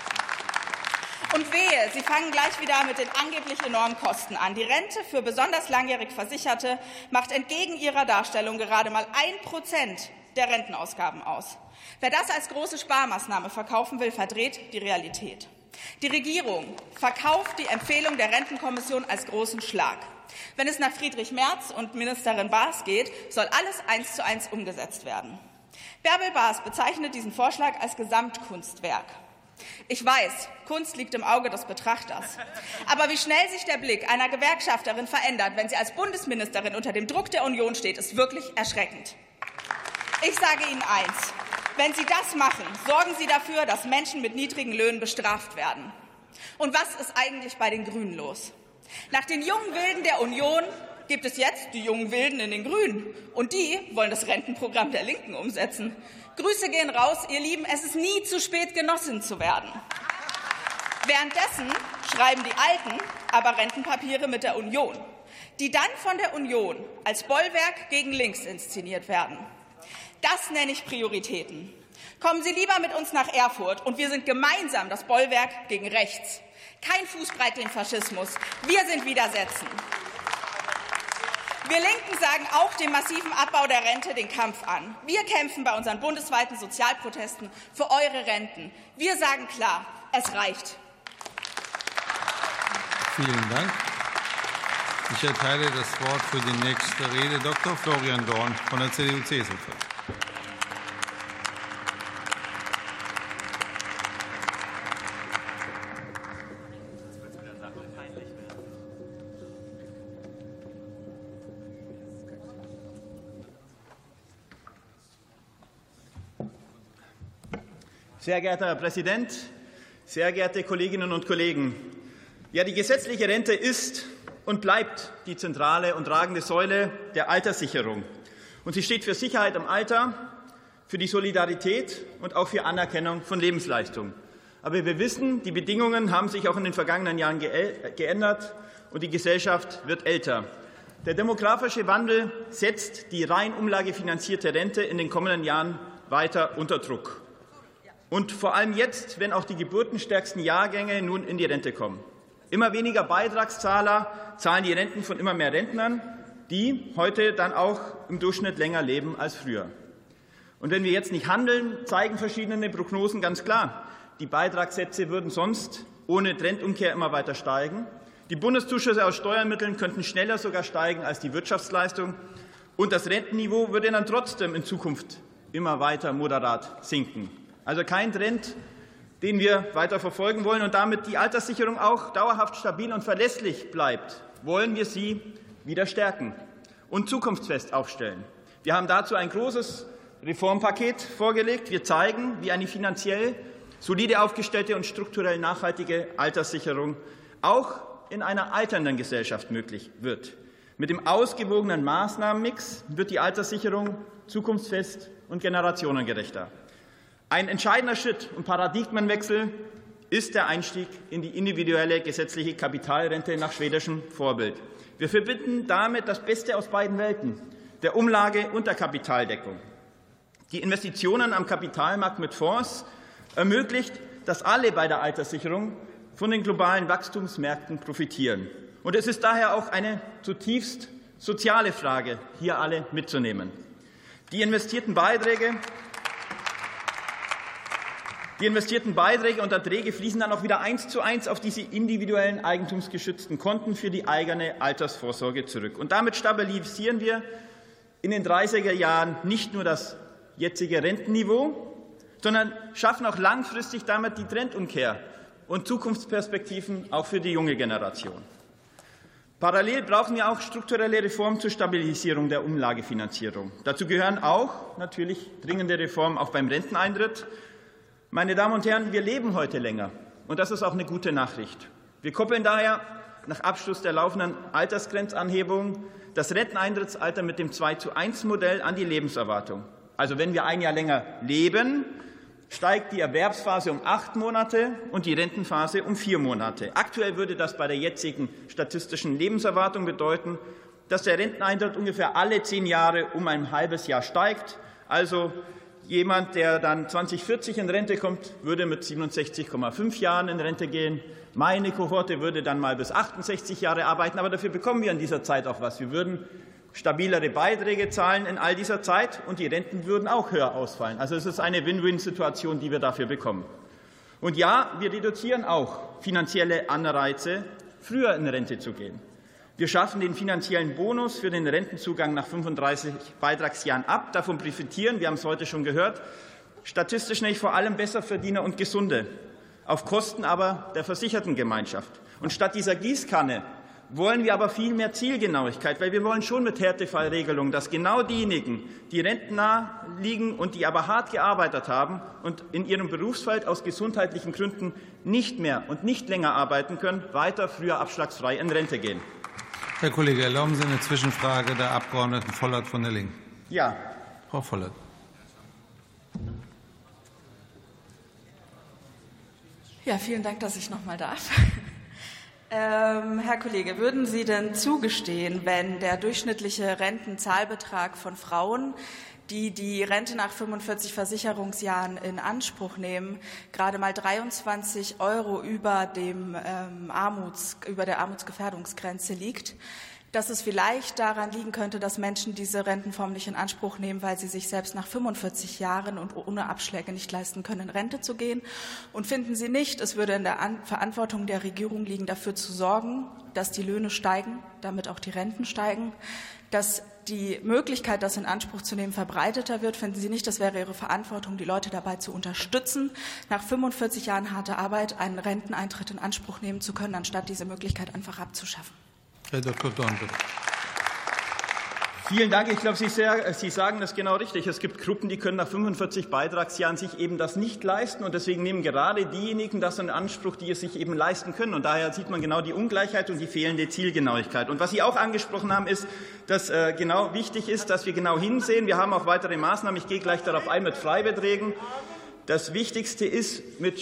Und wehe, Sie fangen gleich wieder mit den angeblich enormen Kosten an. Die Rente für besonders langjährig Versicherte macht entgegen ihrer Darstellung gerade mal 1% der Rentenausgaben aus. Wer das als große Sparmaßnahme verkaufen will, verdreht die Realität. Die Regierung verkauft die Empfehlung der Rentenkommission als großen Schlag. Wenn es nach Friedrich Merz und Ministerin Baas geht, soll alles 1:1 umgesetzt werden. Bärbel Baas bezeichnet diesen Vorschlag als Gesamtkunstwerk. Ich weiß, Kunst liegt im Auge des Betrachters. Aber wie schnell sich der Blick einer Gewerkschafterin verändert, wenn sie als Bundesministerin unter dem Druck der Union steht, ist wirklich erschreckend. Ich sage Ihnen eins. Wenn Sie das machen, sorgen Sie dafür, dass Menschen mit niedrigen Löhnen bestraft werden. Und was ist eigentlich bei den Grünen los? Nach den jungen Wilden der Union gibt es jetzt die jungen Wilden in den Grünen. Und die wollen das Rentenprogramm der Linken umsetzen. Grüße gehen raus, ihr Lieben, es ist nie zu spät, Genossin zu werden. Währenddessen schreiben die Alten aber Rentenpapiere mit der Union, die dann von der Union als Bollwerk gegen links inszeniert werden. Das nenne ich Prioritäten. Kommen Sie lieber mit uns nach Erfurt und wir sind gemeinsam das Bollwerk gegen rechts. Kein Fußbreit den Faschismus. Wir sind widersetzen. Wir Linken sagen auch dem massiven Abbau der Rente den Kampf an. Wir kämpfen bei unseren bundesweiten Sozialprotesten für eure Renten. Wir sagen klar, es reicht. Vielen Dank. Ich erteile das Wort für die nächste Rede Dr. Florian Dorn von der CDU-CSU-Fraktion. Sehr geehrter Herr Präsident, sehr geehrte Kolleginnen und Kollegen! Ja, die gesetzliche Rente ist und bleibt die zentrale und tragende Säule der Alterssicherung. Und sie steht für Sicherheit im Alter, für die Solidarität und auch für Anerkennung von Lebensleistung. Aber wir wissen, die Bedingungen haben sich auch in den vergangenen Jahren geändert und die Gesellschaft wird älter. Der demografische Wandel setzt die rein umlagefinanzierte Rente in den kommenden Jahren weiter unter Druck. Und vor allem jetzt, wenn auch die geburtenstärksten Jahrgänge nun in die Rente kommen. Immer weniger Beitragszahler zahlen die Renten von immer mehr Rentnern, die heute dann auch im Durchschnitt länger leben als früher. Und wenn wir jetzt nicht handeln, zeigen verschiedene Prognosen ganz klar, die Beitragssätze würden sonst ohne Trendumkehr immer weiter steigen. Die Bundeszuschüsse aus Steuermitteln könnten schneller sogar steigen als die Wirtschaftsleistung. Und das Rentenniveau würde dann trotzdem in Zukunft immer weiter moderat sinken. Also kein Trend, den wir weiter verfolgen wollen. Und damit die Alterssicherung auch dauerhaft stabil und verlässlich bleibt, wollen wir sie wieder stärken und zukunftsfest aufstellen. Wir haben dazu ein großes Reformpaket vorgelegt. Wir zeigen, wie eine finanziell solide aufgestellte und strukturell nachhaltige Alterssicherung auch in einer alternden Gesellschaft möglich wird. Mit dem ausgewogenen Maßnahmenmix wird die Alterssicherung zukunftsfest und generationengerechter. Ein entscheidender Schritt und Paradigmenwechsel ist der Einstieg in die individuelle gesetzliche Kapitalrente nach schwedischem Vorbild. Wir verbinden damit das Beste aus beiden Welten, der Umlage und der Kapitaldeckung. Die Investitionen am Kapitalmarkt mit Fonds ermöglicht, dass alle bei der Alterssicherung von den globalen Wachstumsmärkten profitieren. Und es ist daher auch eine zutiefst soziale Frage, hier alle mitzunehmen. Die investierten Beiträge und Erträge fließen dann auch wieder 1:1 auf diese individuellen eigentumsgeschützten Konten für die eigene Altersvorsorge zurück. Und damit stabilisieren wir in den 30er Jahren nicht nur das jetzige Rentenniveau, sondern schaffen auch langfristig damit die Trendumkehr und Zukunftsperspektiven auch für die junge Generation. Parallel brauchen wir auch strukturelle Reformen zur Stabilisierung der Umlagefinanzierung. Dazu gehören auch natürlich dringende Reformen auch beim Renteneintritt. Meine Damen und Herren, wir leben heute länger, und das ist auch eine gute Nachricht. Wir koppeln daher nach Abschluss der laufenden Altersgrenzanhebung das Renteneintrittsalter mit dem 2:1-Modell an die Lebenserwartung. Also wenn wir ein Jahr länger leben, steigt die Erwerbsphase um 8 Monate und die Rentenphase um 4 Monate. Aktuell würde das bei der jetzigen statistischen Lebenserwartung bedeuten, dass der Renteneintritt ungefähr alle 10 Jahre um ein halbes Jahr steigt. Also jemand, der dann 2040 in Rente kommt, würde mit 67,5 Jahren in Rente gehen. Meine Kohorte würde dann mal bis 68 Jahre arbeiten, aber dafür bekommen wir in dieser Zeit auch was. Wir würden stabilere Beiträge zahlen in all dieser Zeit, und die Renten würden auch höher ausfallen. Also es ist eine Win-Win-Situation, die wir dafür bekommen. Und ja, wir reduzieren auch finanzielle Anreize, früher in Rente zu gehen. Wir schaffen den finanziellen Bonus für den Rentenzugang nach 35 Beitragsjahren ab. Davon profitieren, wir haben es heute schon gehört, statistisch nicht vor allem Besserverdiener und Gesunde, auf Kosten aber der Versichertengemeinschaft. Und statt dieser Gießkanne wollen wir aber viel mehr Zielgenauigkeit, weil wir wollen schon mit Härtefallregelungen, dass genau diejenigen, die rentennah liegen und die aber hart gearbeitet haben und in ihrem Berufsfeld aus gesundheitlichen Gründen nicht mehr und nicht länger arbeiten können, weiter früher abschlagsfrei in Rente gehen. Herr Kollege, erlauben Sie eine Zwischenfrage der Abgeordneten Vollert von der Linken. Ja. Frau Vollert. Ja, vielen Dank, dass ich noch mal darf. Herr Kollege, würden Sie denn zugestehen, wenn der durchschnittliche Rentenzahlbetrag von Frauen, die die Rente nach 45 Versicherungsjahren in Anspruch nehmen, gerade mal 23 € über der Armutsgefährdungsgrenze liegt, dass es vielleicht daran liegen könnte, dass Menschen diese Rentenform nicht in Anspruch nehmen, weil sie sich selbst nach 45 Jahren und ohne Abschläge nicht leisten können, in Rente zu gehen? Und finden Sie nicht, es würde in der Verantwortung der Regierung liegen, dafür zu sorgen, dass die Löhne steigen, damit auch die Renten steigen, dass die Möglichkeit, das in Anspruch zu nehmen, verbreiteter wird? Finden Sie nicht, das wäre Ihre Verantwortung, die Leute dabei zu unterstützen, nach 45 Jahren harter Arbeit einen Renteneintritt in Anspruch nehmen zu können, anstatt diese Möglichkeit einfach abzuschaffen? Herr Dr. Dorn, bitte. Vielen Dank. Ich glaube, Sie sagen das genau richtig. Es gibt Gruppen, die können nach 45 Beitragsjahren sich eben das nicht leisten. Und deswegen nehmen gerade diejenigen das in Anspruch, die es sich eben leisten können. Und daher sieht man genau die Ungleichheit und die fehlende Zielgenauigkeit. Und was Sie auch angesprochen haben, ist, dass genau wichtig ist, dass wir genau hinsehen. Wir haben auch weitere Maßnahmen. Ich gehe gleich darauf ein mit Freibeträgen. Das Wichtigste ist, mit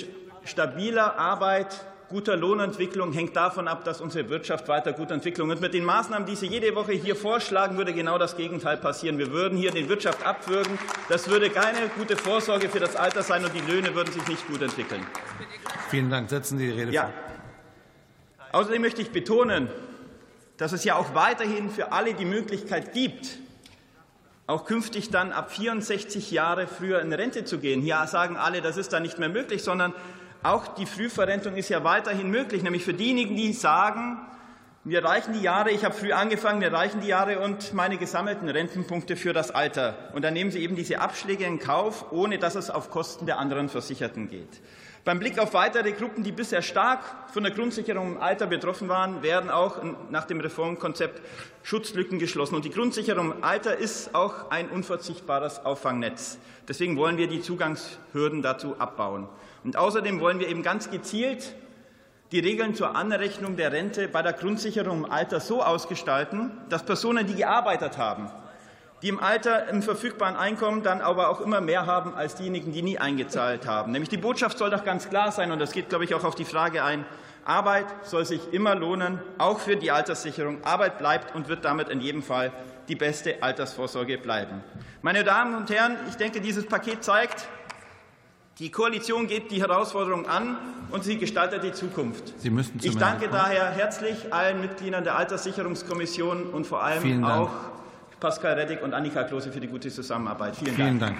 stabiler Arbeit, guter Lohnentwicklung hängt davon ab, dass unsere Wirtschaft weiter gut entwickelt. Und mit den Maßnahmen, die Sie jede Woche hier vorschlagen, würde genau das Gegenteil passieren. Wir würden hier die Wirtschaft abwürgen. Das würde keine gute Vorsorge für das Alter sein, und die Löhne würden sich nicht gut entwickeln. Vielen Dank. Setzen Sie die Rede fort. Außerdem möchte ich betonen, dass es ja auch weiterhin für alle die Möglichkeit gibt, auch künftig dann ab 64 Jahre früher in Rente zu gehen. Hier sagen alle, das ist dann nicht mehr möglich, sondern auch die Frühverrentung ist ja weiterhin möglich, nämlich für diejenigen, die sagen, mir reichen die Jahre, ich habe früh angefangen, mir reichen die Jahre und meine gesammelten Rentenpunkte für das Alter. Und dann nehmen sie eben diese Abschläge in Kauf, ohne dass es auf Kosten der anderen Versicherten geht. Beim Blick auf weitere Gruppen, die bisher stark von der Grundsicherung im Alter betroffen waren, werden auch nach dem Reformkonzept Schutzlücken geschlossen. Und die Grundsicherung im Alter ist auch ein unverzichtbares Auffangnetz. Deswegen wollen wir die Zugangshürden dazu abbauen. Und außerdem wollen wir eben ganz gezielt die Regeln zur Anrechnung der Rente bei der Grundsicherung im Alter so ausgestalten, dass Personen, die gearbeitet haben, die im Alter im verfügbaren Einkommen dann aber auch immer mehr haben als diejenigen, die nie eingezahlt haben. Nämlich die Botschaft soll doch ganz klar sein, und das geht, glaube ich, auch auf die Frage ein, Arbeit soll sich immer lohnen, auch für die Alterssicherung. Arbeit bleibt und wird damit in jedem Fall die beste Altersvorsorge bleiben. Meine Damen und Herren, ich denke, dieses Paket zeigt, die Koalition geht die Herausforderung an und sie gestaltet die Zukunft. Ich danke daher herzlich allen Mitgliedern der Alterssicherungskommission und vor allem auch Pascal Rettig und Annika Klose für die gute Zusammenarbeit. Vielen Dank.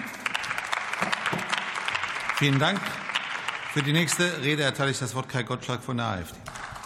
Vielen Dank. Für die nächste Rede erteile ich das Wort Kai Gottschalk von der AfD.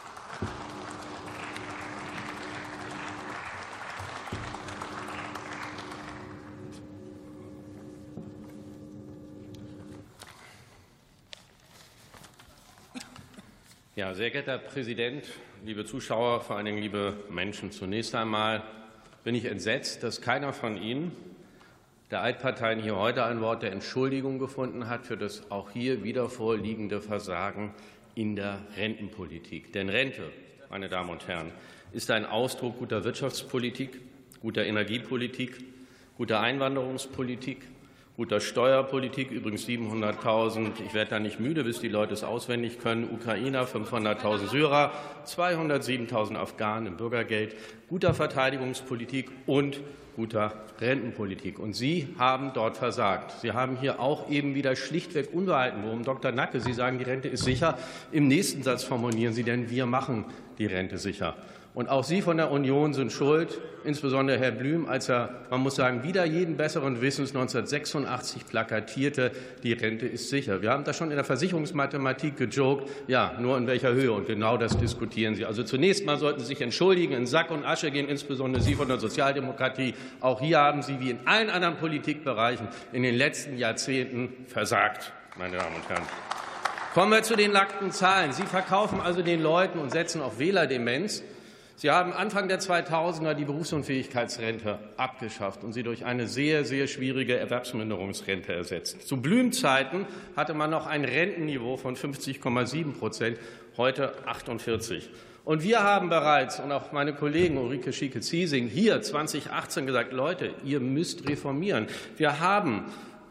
Ja, sehr geehrter Herr Präsident, liebe Zuschauer, vor allen Dingen liebe Menschen, zunächst einmal bin ich entsetzt, dass keiner von Ihnen, der Altparteien, hier heute ein Wort der Entschuldigung gefunden hat für das auch hier wieder vorliegende Versagen in der Rentenpolitik. Denn Rente, meine Damen und Herren, ist ein Ausdruck guter Wirtschaftspolitik, guter Energiepolitik, guter Einwanderungspolitik, guter Steuerpolitik, übrigens 700.000, ich werde da nicht müde, bis die Leute es auswendig können, Ukrainer, 500.000 Syrer, 207.000 Afghanen im Bürgergeld, guter Verteidigungspolitik und guter Rentenpolitik. Und Sie haben dort versagt. Sie haben hier auch eben wieder schlichtweg Unwahrheiten. Worum Dr. Nacke, Sie sagen, die Rente ist sicher. Im nächsten Satz formulieren Sie, denn wir machen die Rente sicher. Und auch Sie von der Union sind schuld, insbesondere Herr Blüm, als er, man muss sagen, wieder jeden besseren Wissens 1986 plakatierte, die Rente ist sicher. Wir haben da schon in der Versicherungsmathematik gejoked, ja, nur in welcher Höhe, und genau das diskutieren Sie. Also zunächst mal sollten Sie sich entschuldigen, in Sack und Asche gehen, insbesondere Sie von der Sozialdemokratie. Auch hier haben Sie, wie in allen anderen Politikbereichen, in den letzten Jahrzehnten versagt, meine Damen und Herren. Kommen wir zu den nackten Zahlen. Sie verkaufen also den Leuten und setzen auf Wählerdemenz. Sie haben Anfang der 2000er die Berufsunfähigkeitsrente abgeschafft und sie durch eine sehr, sehr schwierige Erwerbsminderungsrente ersetzt. Zu Blüm-Zeiten hatte man noch ein Rentenniveau von 50,7%, heute 48%. Und wir haben bereits, und auch meine Kollegen Ulrike Schieke-Ziesing, hier 2018 gesagt, Leute, ihr müsst reformieren. Wir haben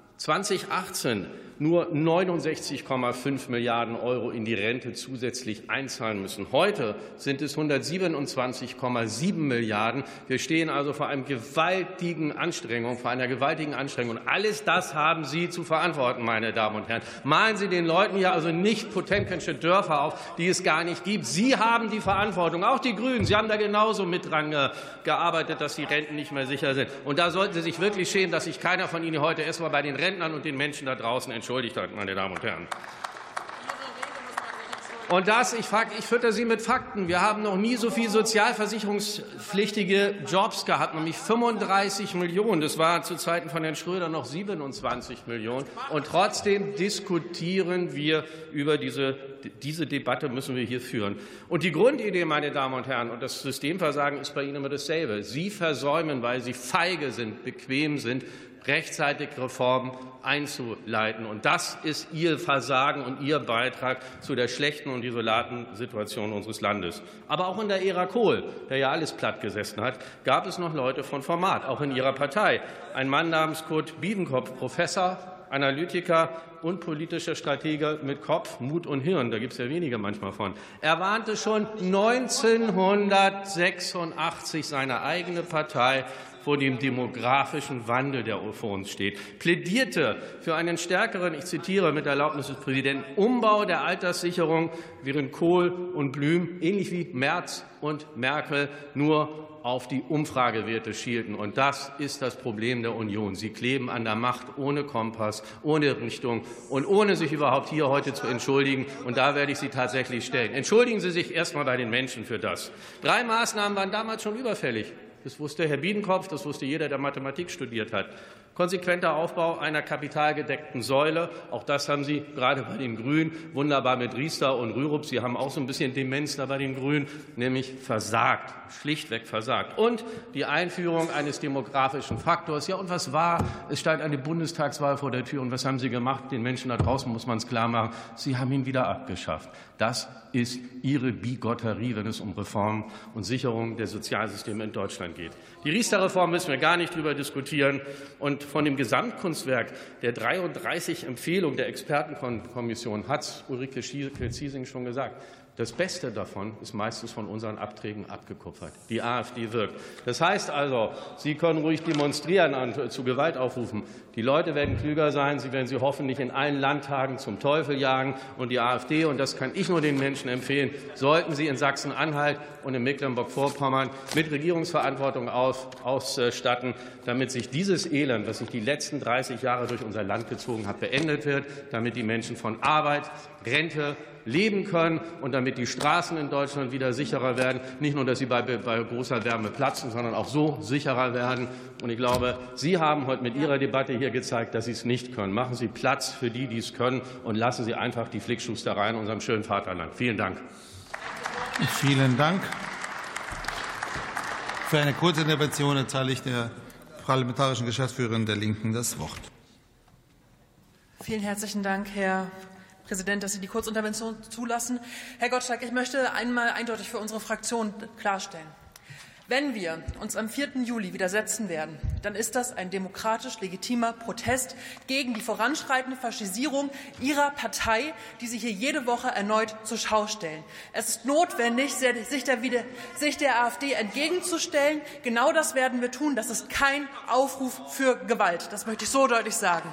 2018 nur 69,5 Milliarden € in die Rente zusätzlich einzahlen müssen. Heute sind es 127,7 Milliarden. Wir stehen also vor einer gewaltigen Anstrengung. Und alles das haben Sie zu verantworten, meine Damen und Herren. Malen Sie den Leuten hier also nicht potemkinsche Dörfer auf, die es gar nicht gibt. Sie haben die Verantwortung, auch die Grünen. Sie haben da genauso mit dran gearbeitet, dass die Renten nicht mehr sicher sind. Und da sollten Sie sich wirklich schämen, dass sich keiner von Ihnen heute erst mal bei den Rentnern und den Menschen da draußen entschuldigt hat, meine Damen und Herren. Und ich fütter Sie mit Fakten. Wir haben noch nie so viele sozialversicherungspflichtige Jobs gehabt, nämlich 35 Millionen. Das war zu Zeiten von Herrn Schröder noch 27 Millionen. Und trotzdem diskutieren wir über diese Debatte müssen wir hier führen. Und die Grundidee, meine Damen und Herren, und das Systemversagen ist bei Ihnen immer dasselbe. Sie versäumen, weil Sie feige sind, bequem sind, rechtzeitig Reformen einzuleiten. Und das ist Ihr Versagen und Ihr Beitrag zu der schlechten und desolaten Situation unseres Landes. Aber auch in der Ära Kohl, der ja alles platt gesessen hat, gab es noch Leute von Format, auch in Ihrer Partei. Ein Mann namens Kurt Biedenkopf, Professor, Analytiker und politischer Stratege mit Kopf, Mut und Hirn, da gibt es ja wenige manchmal von. Er warnte schon 1986 seine eigene Partei vor dem demografischen Wandel, der vor uns steht, plädierte für einen stärkeren, ich zitiere mit Erlaubnis des Präsidenten, Umbau der Alterssicherung, während Kohl und Blüm, ähnlich wie Merz und Merkel, nur auf die Umfragewerte schielten. Und das ist das Problem der Union. Sie kleben an der Macht ohne Kompass, ohne Richtung und ohne sich überhaupt hier heute zu entschuldigen. Und da werde ich Sie tatsächlich stellen. Entschuldigen Sie sich erst mal bei den Menschen für das. 3 Maßnahmen waren damals schon überfällig. Das wusste Herr Biedenkopf, das wusste jeder, der Mathematik studiert hat. Konsequenter Aufbau einer kapitalgedeckten Säule. Auch das haben Sie gerade bei den Grünen wunderbar mit Riester und Rürup. Sie haben auch so ein bisschen Demenz da bei den Grünen, nämlich versagt, schlichtweg versagt. Und die Einführung eines demografischen Faktors. Ja, und was war? Es stand eine Bundestagswahl vor der Tür. Und was haben Sie gemacht? Den Menschen da draußen muss man es klar machen. Sie haben ihn wieder abgeschafft. Das ist Ihre Bigotterie, wenn es um Reform und Sicherung der Sozialsysteme in Deutschland geht. Die Riester-Reform müssen wir gar nicht darüber diskutieren. Und von dem Gesamtkunstwerk der 33 Empfehlungen der Expertenkommission hat Ulrike Ziesing schon gesagt. Das Beste davon ist meistens von unseren Abträgen abgekupfert. Die AfD wirkt. Das heißt also, Sie können ruhig demonstrieren und zu Gewalt aufrufen. Die Leute werden klüger sein. Sie werden sie hoffentlich in allen Landtagen zum Teufel jagen. Und die AfD, und das kann ich nur den Menschen empfehlen, sollten Sie in Sachsen-Anhalt und in Mecklenburg-Vorpommern mit Regierungsverantwortung ausstatten, damit sich dieses Elend, das sich die letzten 30 Jahre durch unser Land gezogen hat, beendet wird, damit die Menschen von Arbeit, Rente leben können und damit die Straßen in Deutschland wieder sicherer werden. Nicht nur, dass sie bei großer Wärme platzen, sondern auch so sicherer werden. Und ich glaube, Sie haben heute mit Ihrer Debatte hier gezeigt, dass Sie es nicht können. Machen Sie Platz für die, die es können, und lassen Sie einfach die Flickschusterei in unserem schönen Vaterland. Vielen Dank. Vielen Dank. Für eine kurze Intervention erteile ich der parlamentarischen Geschäftsführerin der Linken das Wort. Vielen herzlichen Dank, Herr Präsident, dass Sie die Kurzintervention zulassen. Herr Gottschalk, ich möchte einmal eindeutig für unsere Fraktion klarstellen. Wenn wir uns am 4. Juli widersetzen werden, dann ist das ein demokratisch legitimer Protest gegen die voranschreitende Faschisierung Ihrer Partei, die Sie hier jede Woche erneut zur Schau stellen. Es ist notwendig, sich der AfD entgegenzustellen. Genau das werden wir tun. Das ist kein Aufruf für Gewalt. Das möchte ich so deutlich sagen.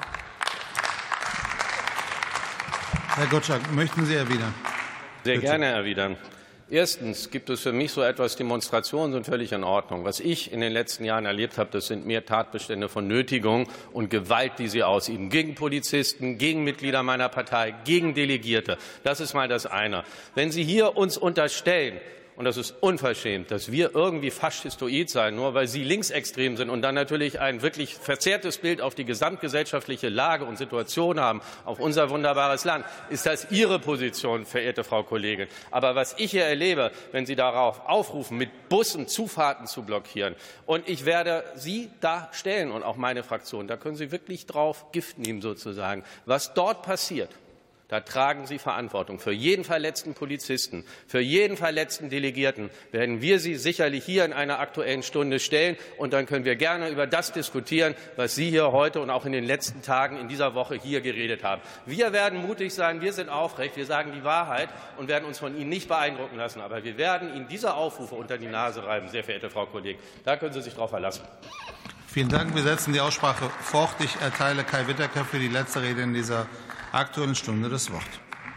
Herr Gottschalk, möchten Sie erwidern? Sehr gerne erwidern. Erstens gibt es für mich so etwas, Demonstrationen sind völlig in Ordnung. Was ich in den letzten Jahren erlebt habe, das sind mehr Tatbestände von Nötigung und Gewalt, die sie ausüben. Gegen Polizisten, gegen Mitglieder meiner Partei, gegen Delegierte. Das ist mal das eine. Wenn Sie hier uns unterstellen, und das ist unverschämt, dass wir irgendwie faschistoid sein, nur weil Sie linksextrem sind und dann natürlich ein wirklich verzerrtes Bild auf die gesamtgesellschaftliche Lage und Situation haben, auf unser wunderbares Land, ist das Ihre Position, verehrte Frau Kollegin. Aber was ich hier erlebe, wenn Sie darauf aufrufen, mit Bussen Zufahrten zu blockieren, und ich werde Sie da stellen und auch meine Fraktion, da können Sie wirklich drauf Gift nehmen sozusagen, was dort passiert. Da tragen Sie Verantwortung. Für jeden verletzten Polizisten, für jeden verletzten Delegierten werden wir Sie sicherlich hier in einer Aktuellen Stunde stellen. Und dann können wir gerne über das diskutieren, was Sie hier heute und auch in den letzten Tagen in dieser Woche hier geredet haben. Wir werden mutig sein, wir sind aufrecht, wir sagen die Wahrheit und werden uns von Ihnen nicht beeindrucken lassen. Aber wir werden Ihnen diese Aufrufe unter die Nase reiben, sehr verehrte Frau Kollegin. Da können Sie sich darauf verlassen. Vielen Dank. Wir setzen die Aussprache fort. Ich erteile Kai Whittaker für die letzte Rede in dieser Aktuellen Stunde das Wort.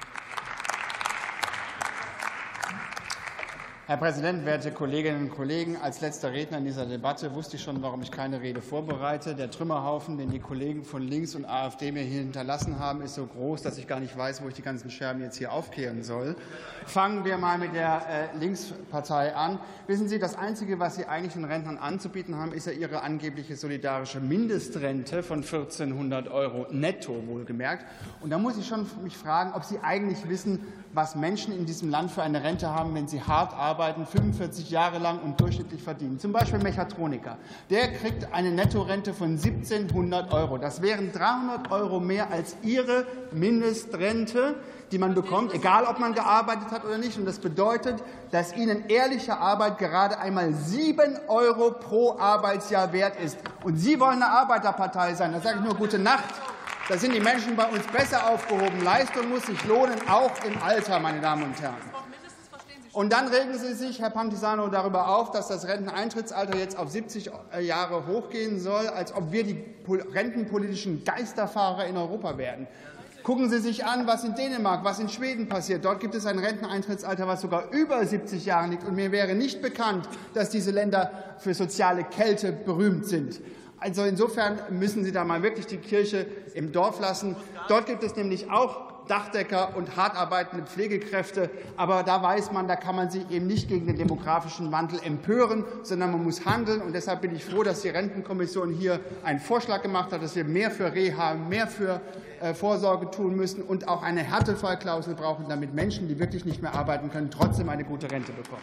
Herr Präsident, werte Kolleginnen und Kollegen! Als letzter Redner in dieser Debatte wusste ich schon, warum ich keine Rede vorbereite. Der Trümmerhaufen, den die Kollegen von Links und AfD mir hier hinterlassen haben, ist so groß, dass ich gar nicht weiß, wo ich die ganzen Scherben jetzt hier aufkehren soll. Fangen wir mal mit der Linkspartei an. Wissen Sie, das Einzige, was Sie eigentlich den Rentnern anzubieten haben, ist ja Ihre angebliche solidarische Mindestrente von 1.400 € netto, wohlgemerkt. Und da muss ich schon mich fragen, ob Sie eigentlich wissen, was Menschen in diesem Land für eine Rente haben, wenn sie hart arbeiten, 45 Jahre lang und durchschnittlich verdienen. Zum Beispiel Mechatroniker. Der kriegt eine Nettorente von 1.700 €. Das wären 300 € mehr als Ihre Mindestrente, die man bekommt, egal ob man gearbeitet hat oder nicht. Und das bedeutet, dass Ihnen ehrliche Arbeit gerade einmal 7 € pro Arbeitsjahr wert ist. Und Sie wollen eine Arbeiterpartei sein. Da sage ich nur gute Nacht. Da sind die Menschen bei uns besser aufgehoben. Leistung muss sich lohnen, auch im Alter, meine Damen und Herren. Und dann regen Sie sich, Herr Pantisano, darüber auf, dass das Renteneintrittsalter jetzt auf 70 Jahre hochgehen soll, als ob wir die rentenpolitischen Geisterfahrer in Europa werden. Gucken Sie sich an, was in Dänemark, was in Schweden passiert. Dort gibt es ein Renteneintrittsalter, was sogar über 70 Jahren liegt. Und mir wäre nicht bekannt, dass diese Länder für soziale Kälte berühmt sind. Also insofern müssen Sie da mal wirklich die Kirche im Dorf lassen. Dort gibt es nämlich auch Dachdecker und hart arbeitende Pflegekräfte. Aber da weiß man, da kann man sich eben nicht gegen den demografischen Wandel empören, sondern man muss handeln. Und deshalb bin ich froh, dass die Rentenkommission hier einen Vorschlag gemacht hat, dass wir mehr für Reha, mehr für Vorsorge tun müssen und auch eine Härtefallklausel brauchen, damit Menschen, die wirklich nicht mehr arbeiten können, trotzdem eine gute Rente bekommen.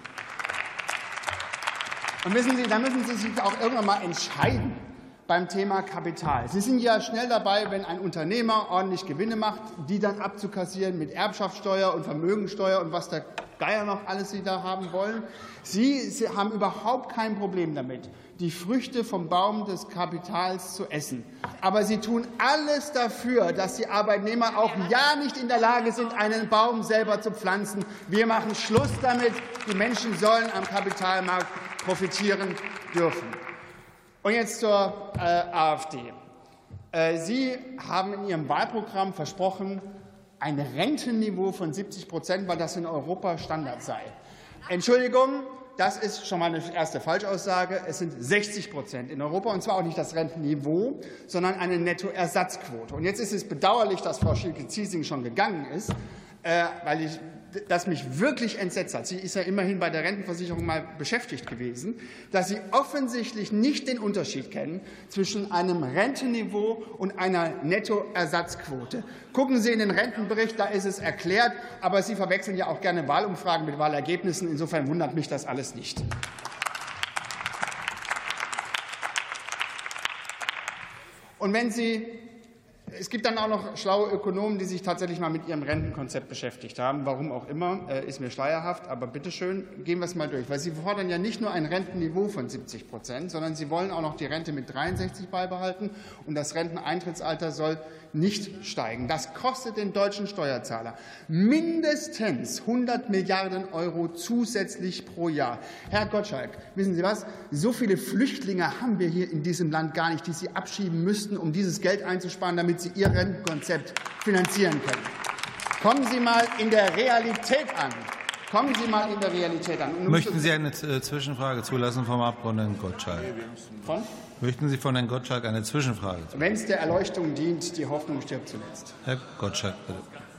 Und wissen Sie, da müssen Sie sich auch irgendwann mal entscheiden beim Thema Kapital. Sie sind ja schnell dabei, wenn ein Unternehmer ordentlich Gewinne macht, die dann abzukassieren mit Erbschaftssteuer und Vermögensteuer und was der Geier noch alles Sie da haben wollen. Sie haben überhaupt kein Problem damit, die Früchte vom Baum des Kapitals zu essen. Aber Sie tun alles dafür, dass die Arbeitnehmer auch ja nicht in der Lage sind, einen Baum selber zu pflanzen. Wir machen Schluss damit. Die Menschen sollen am Kapitalmarkt profitieren dürfen. Und jetzt zur AfD. Sie haben in Ihrem Wahlprogramm versprochen, ein Rentenniveau von 70%, weil das in Europa Standard sei. Entschuldigung, das ist schon mal eine erste Falschaussage. Es sind 60% in Europa, und zwar auch nicht das Rentenniveau, sondern eine Nettoersatzquote. Und jetzt ist es bedauerlich, dass Frau Schielke-Ziesing schon gegangen ist, weil das mich wirklich entsetzt hat. Sie ist ja immerhin bei der Rentenversicherung mal beschäftigt gewesen, dass Sie offensichtlich nicht den Unterschied kennen zwischen einem Rentenniveau und einer Nettoersatzquote. Gucken Sie in den Rentenbericht, da ist es erklärt, aber Sie verwechseln ja auch gerne Wahlumfragen mit Wahlergebnissen. Insofern wundert mich das alles nicht. Und wenn Sie Es gibt dann auch noch schlaue Ökonomen, die sich tatsächlich mal mit ihrem Rentenkonzept beschäftigt haben. Warum auch immer, ist mir schleierhaft. Aber bitte schön, gehen wir es mal durch. Weil Sie fordern ja nicht nur ein Rentenniveau von 70%, sondern Sie wollen auch noch die Rente mit 63 beibehalten. Und das Renteneintrittsalter soll nicht steigen. Das kostet den deutschen Steuerzahler mindestens 100 Milliarden € zusätzlich pro Jahr. Herr Gottschalk, wissen Sie was? So viele Flüchtlinge haben wir hier in diesem Land gar nicht, die Sie abschieben müssten, um dieses Geld einzusparen, damit Sie Ihr Rentenkonzept finanzieren können. Kommen Sie mal in der Realität an. Kommen Sie mal in der Realität an. Möchten Sie eine Zwischenfrage zulassen vom Abgeordneten Gottschalk? Möchten Sie von Herrn Gottschalk eine Zwischenfrage zulassen? Wenn es der Erleuchtung dient, die Hoffnung stirbt zuletzt. Herr Gottschalk, bitte.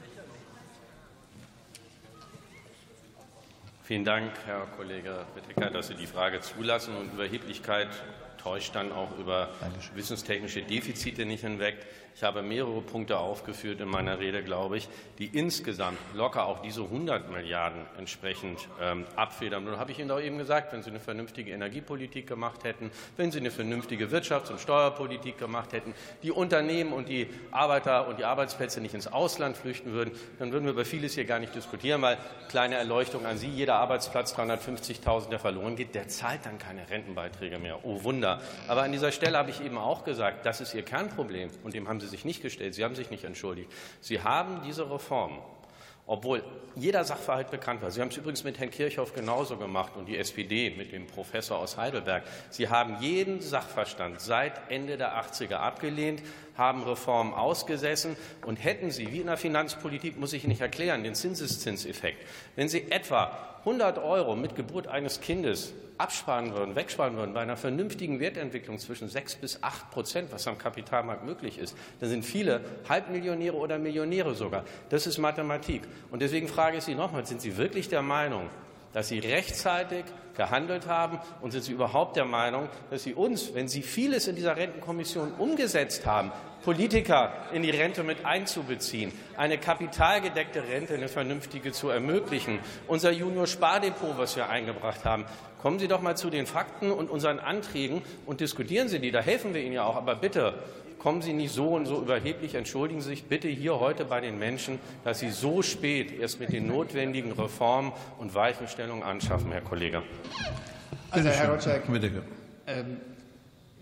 Vielen Dank, Herr Kollege Whittaker, dass Sie die Frage zulassen. Und Überheblichkeit täuscht dann auch über wissenstechnische Defizite nicht hinweg. Ich habe mehrere Punkte aufgeführt in meiner Rede, glaube ich, die insgesamt locker auch diese 100 Milliarden entsprechend abfedern. Nun habe ich Ihnen doch eben gesagt, wenn Sie eine vernünftige Energiepolitik gemacht hätten, wenn Sie eine vernünftige Wirtschafts- und Steuerpolitik gemacht hätten, die Unternehmen und die Arbeiter und die Arbeitsplätze nicht ins Ausland flüchten würden, dann würden wir über vieles hier gar nicht diskutieren, weil, kleine Erleuchtung an Sie, jeder Arbeitsplatz, 350.000, der verloren geht, der zahlt dann keine Rentenbeiträge mehr. Oh Wunder. Aber an dieser Stelle habe ich eben auch gesagt, das ist Ihr Kernproblem, und dem haben Sie sich nicht gestellt. Sie haben sich nicht entschuldigt. Sie haben diese Reform, obwohl jeder Sachverhalt bekannt war. Sie haben es übrigens mit Herrn Kirchhoff genauso gemacht und die SPD mit dem Professor aus Heidelberg. Sie haben jeden Sachverstand seit Ende der 80er abgelehnt, haben Reformen ausgesessen und hätten Sie, wie in der Finanzpolitik, muss ich nicht erklären, den Zinseszinseffekt, wenn Sie etwa 100 € mit Geburt eines Kindes absparen würden, wegsparen würden, bei einer vernünftigen Wertentwicklung zwischen 6 bis 8%, was am Kapitalmarkt möglich ist, dann sind viele Halbmillionäre oder Millionäre sogar. Das ist Mathematik. Und deswegen frage ich Sie nochmal, sind Sie wirklich der Meinung, dass Sie rechtzeitig gehandelt haben, und sind Sie überhaupt der Meinung, dass Sie uns, wenn Sie vieles in dieser Rentenkommission umgesetzt haben, Politiker in die Rente mit einzubeziehen, eine kapitalgedeckte Rente, eine vernünftige zu ermöglichen, unser Junior-Spardepot, was wir eingebracht haben, kommen Sie doch mal zu den Fakten und unseren Anträgen und diskutieren Sie die, da helfen wir Ihnen ja auch, aber bitte kommen Sie nicht so und so überheblich, entschuldigen Sie sich bitte hier heute bei den Menschen, dass Sie so spät erst mit den notwendigen Reformen und Weichenstellungen anschaffen, Herr Kollege. Also, Herr Gottschalk,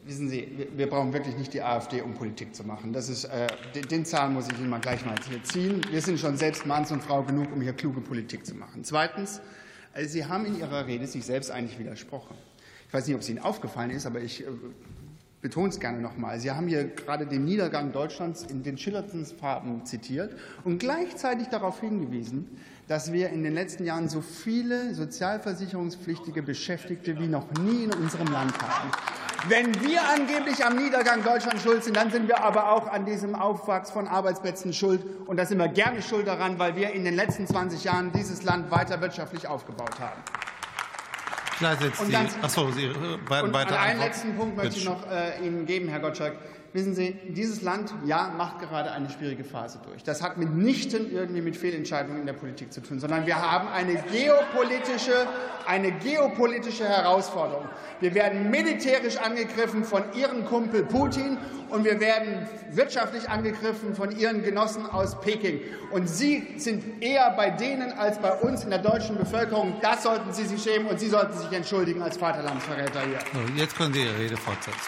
Wissen Sie, wir brauchen wirklich nicht die AfD, um Politik zu machen. Das ist, den Zahn muss ich Ihnen mal gleich mal hier ziehen. Wir sind schon selbst Mann und Frau genug, um hier kluge Politik zu machen. Zweitens, Sie haben in Ihrer Rede sich selbst eigentlich widersprochen. Ich weiß nicht, ob es Ihnen aufgefallen ist, aber ich betone es gerne noch mal. Sie haben hier gerade den Niedergang Deutschlands in den schillerndsten Farben zitiert und gleichzeitig darauf hingewiesen, dass wir in den letzten Jahren so viele sozialversicherungspflichtige Beschäftigte wie noch nie in unserem Land hatten. Wenn wir angeblich am Niedergang Deutschlands schuld sind, dann sind wir aber auch an diesem Aufwachs von Arbeitsplätzen schuld. Und da sind wir gerne schuld daran, weil wir in den letzten 20 Jahren dieses Land weiter wirtschaftlich aufgebaut haben. Und einen letzten Punkt möchte ich noch Ihnen geben, Herr Gottschalk. Wissen Sie, dieses Land macht gerade eine schwierige Phase durch. Das hat mitnichten irgendwie mit Fehlentscheidungen in der Politik zu tun, sondern wir haben eine geopolitische Herausforderung. Wir werden militärisch angegriffen von Ihrem Kumpel Putin und wir werden wirtschaftlich angegriffen von Ihren Genossen aus Peking. Und Sie sind eher bei denen als bei uns in der deutschen Bevölkerung. Das sollten Sie sich schämen und Sie sollten sich entschuldigen als Vaterlandsverräter hier. So, jetzt können Sie Ihre Rede fortsetzen.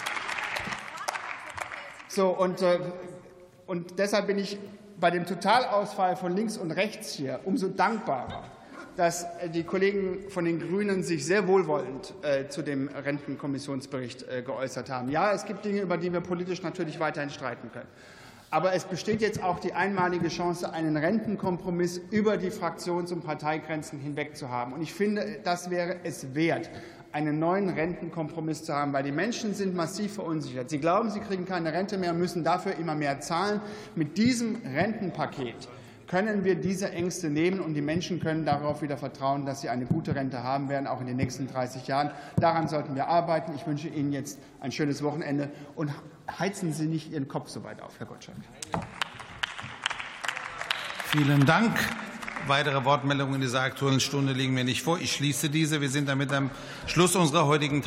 So, und deshalb bin ich bei dem Totalausfall von links und rechts hier umso dankbarer, dass die Kollegen von den Grünen sich sehr wohlwollend zu dem Rentenkommissionsbericht geäußert haben. Ja, es gibt Dinge, über die wir politisch natürlich weiterhin streiten können. Aber es besteht jetzt auch die einmalige Chance, einen Rentenkompromiss über die Fraktions- und Parteigrenzen hinweg zu haben. Und ich finde, das wäre es wert, einen neuen Rentenkompromiss zu haben, weil die Menschen sind massiv verunsichert. Sie glauben, sie kriegen keine Rente mehr und müssen dafür immer mehr zahlen. Mit diesem Rentenpaket können wir diese Ängste nehmen und die Menschen können darauf wieder vertrauen, dass sie eine gute Rente haben werden, auch in den nächsten 30 Jahren. Daran sollten wir arbeiten. Ich wünsche Ihnen jetzt ein schönes Wochenende und heizen Sie nicht Ihren Kopf so weit auf, Herr Gottschalk. Vielen Dank. Weitere Wortmeldungen in dieser Aktuellen Stunde liegen mir nicht vor. Ich schließe diese. Wir sind damit am Schluss unserer heutigen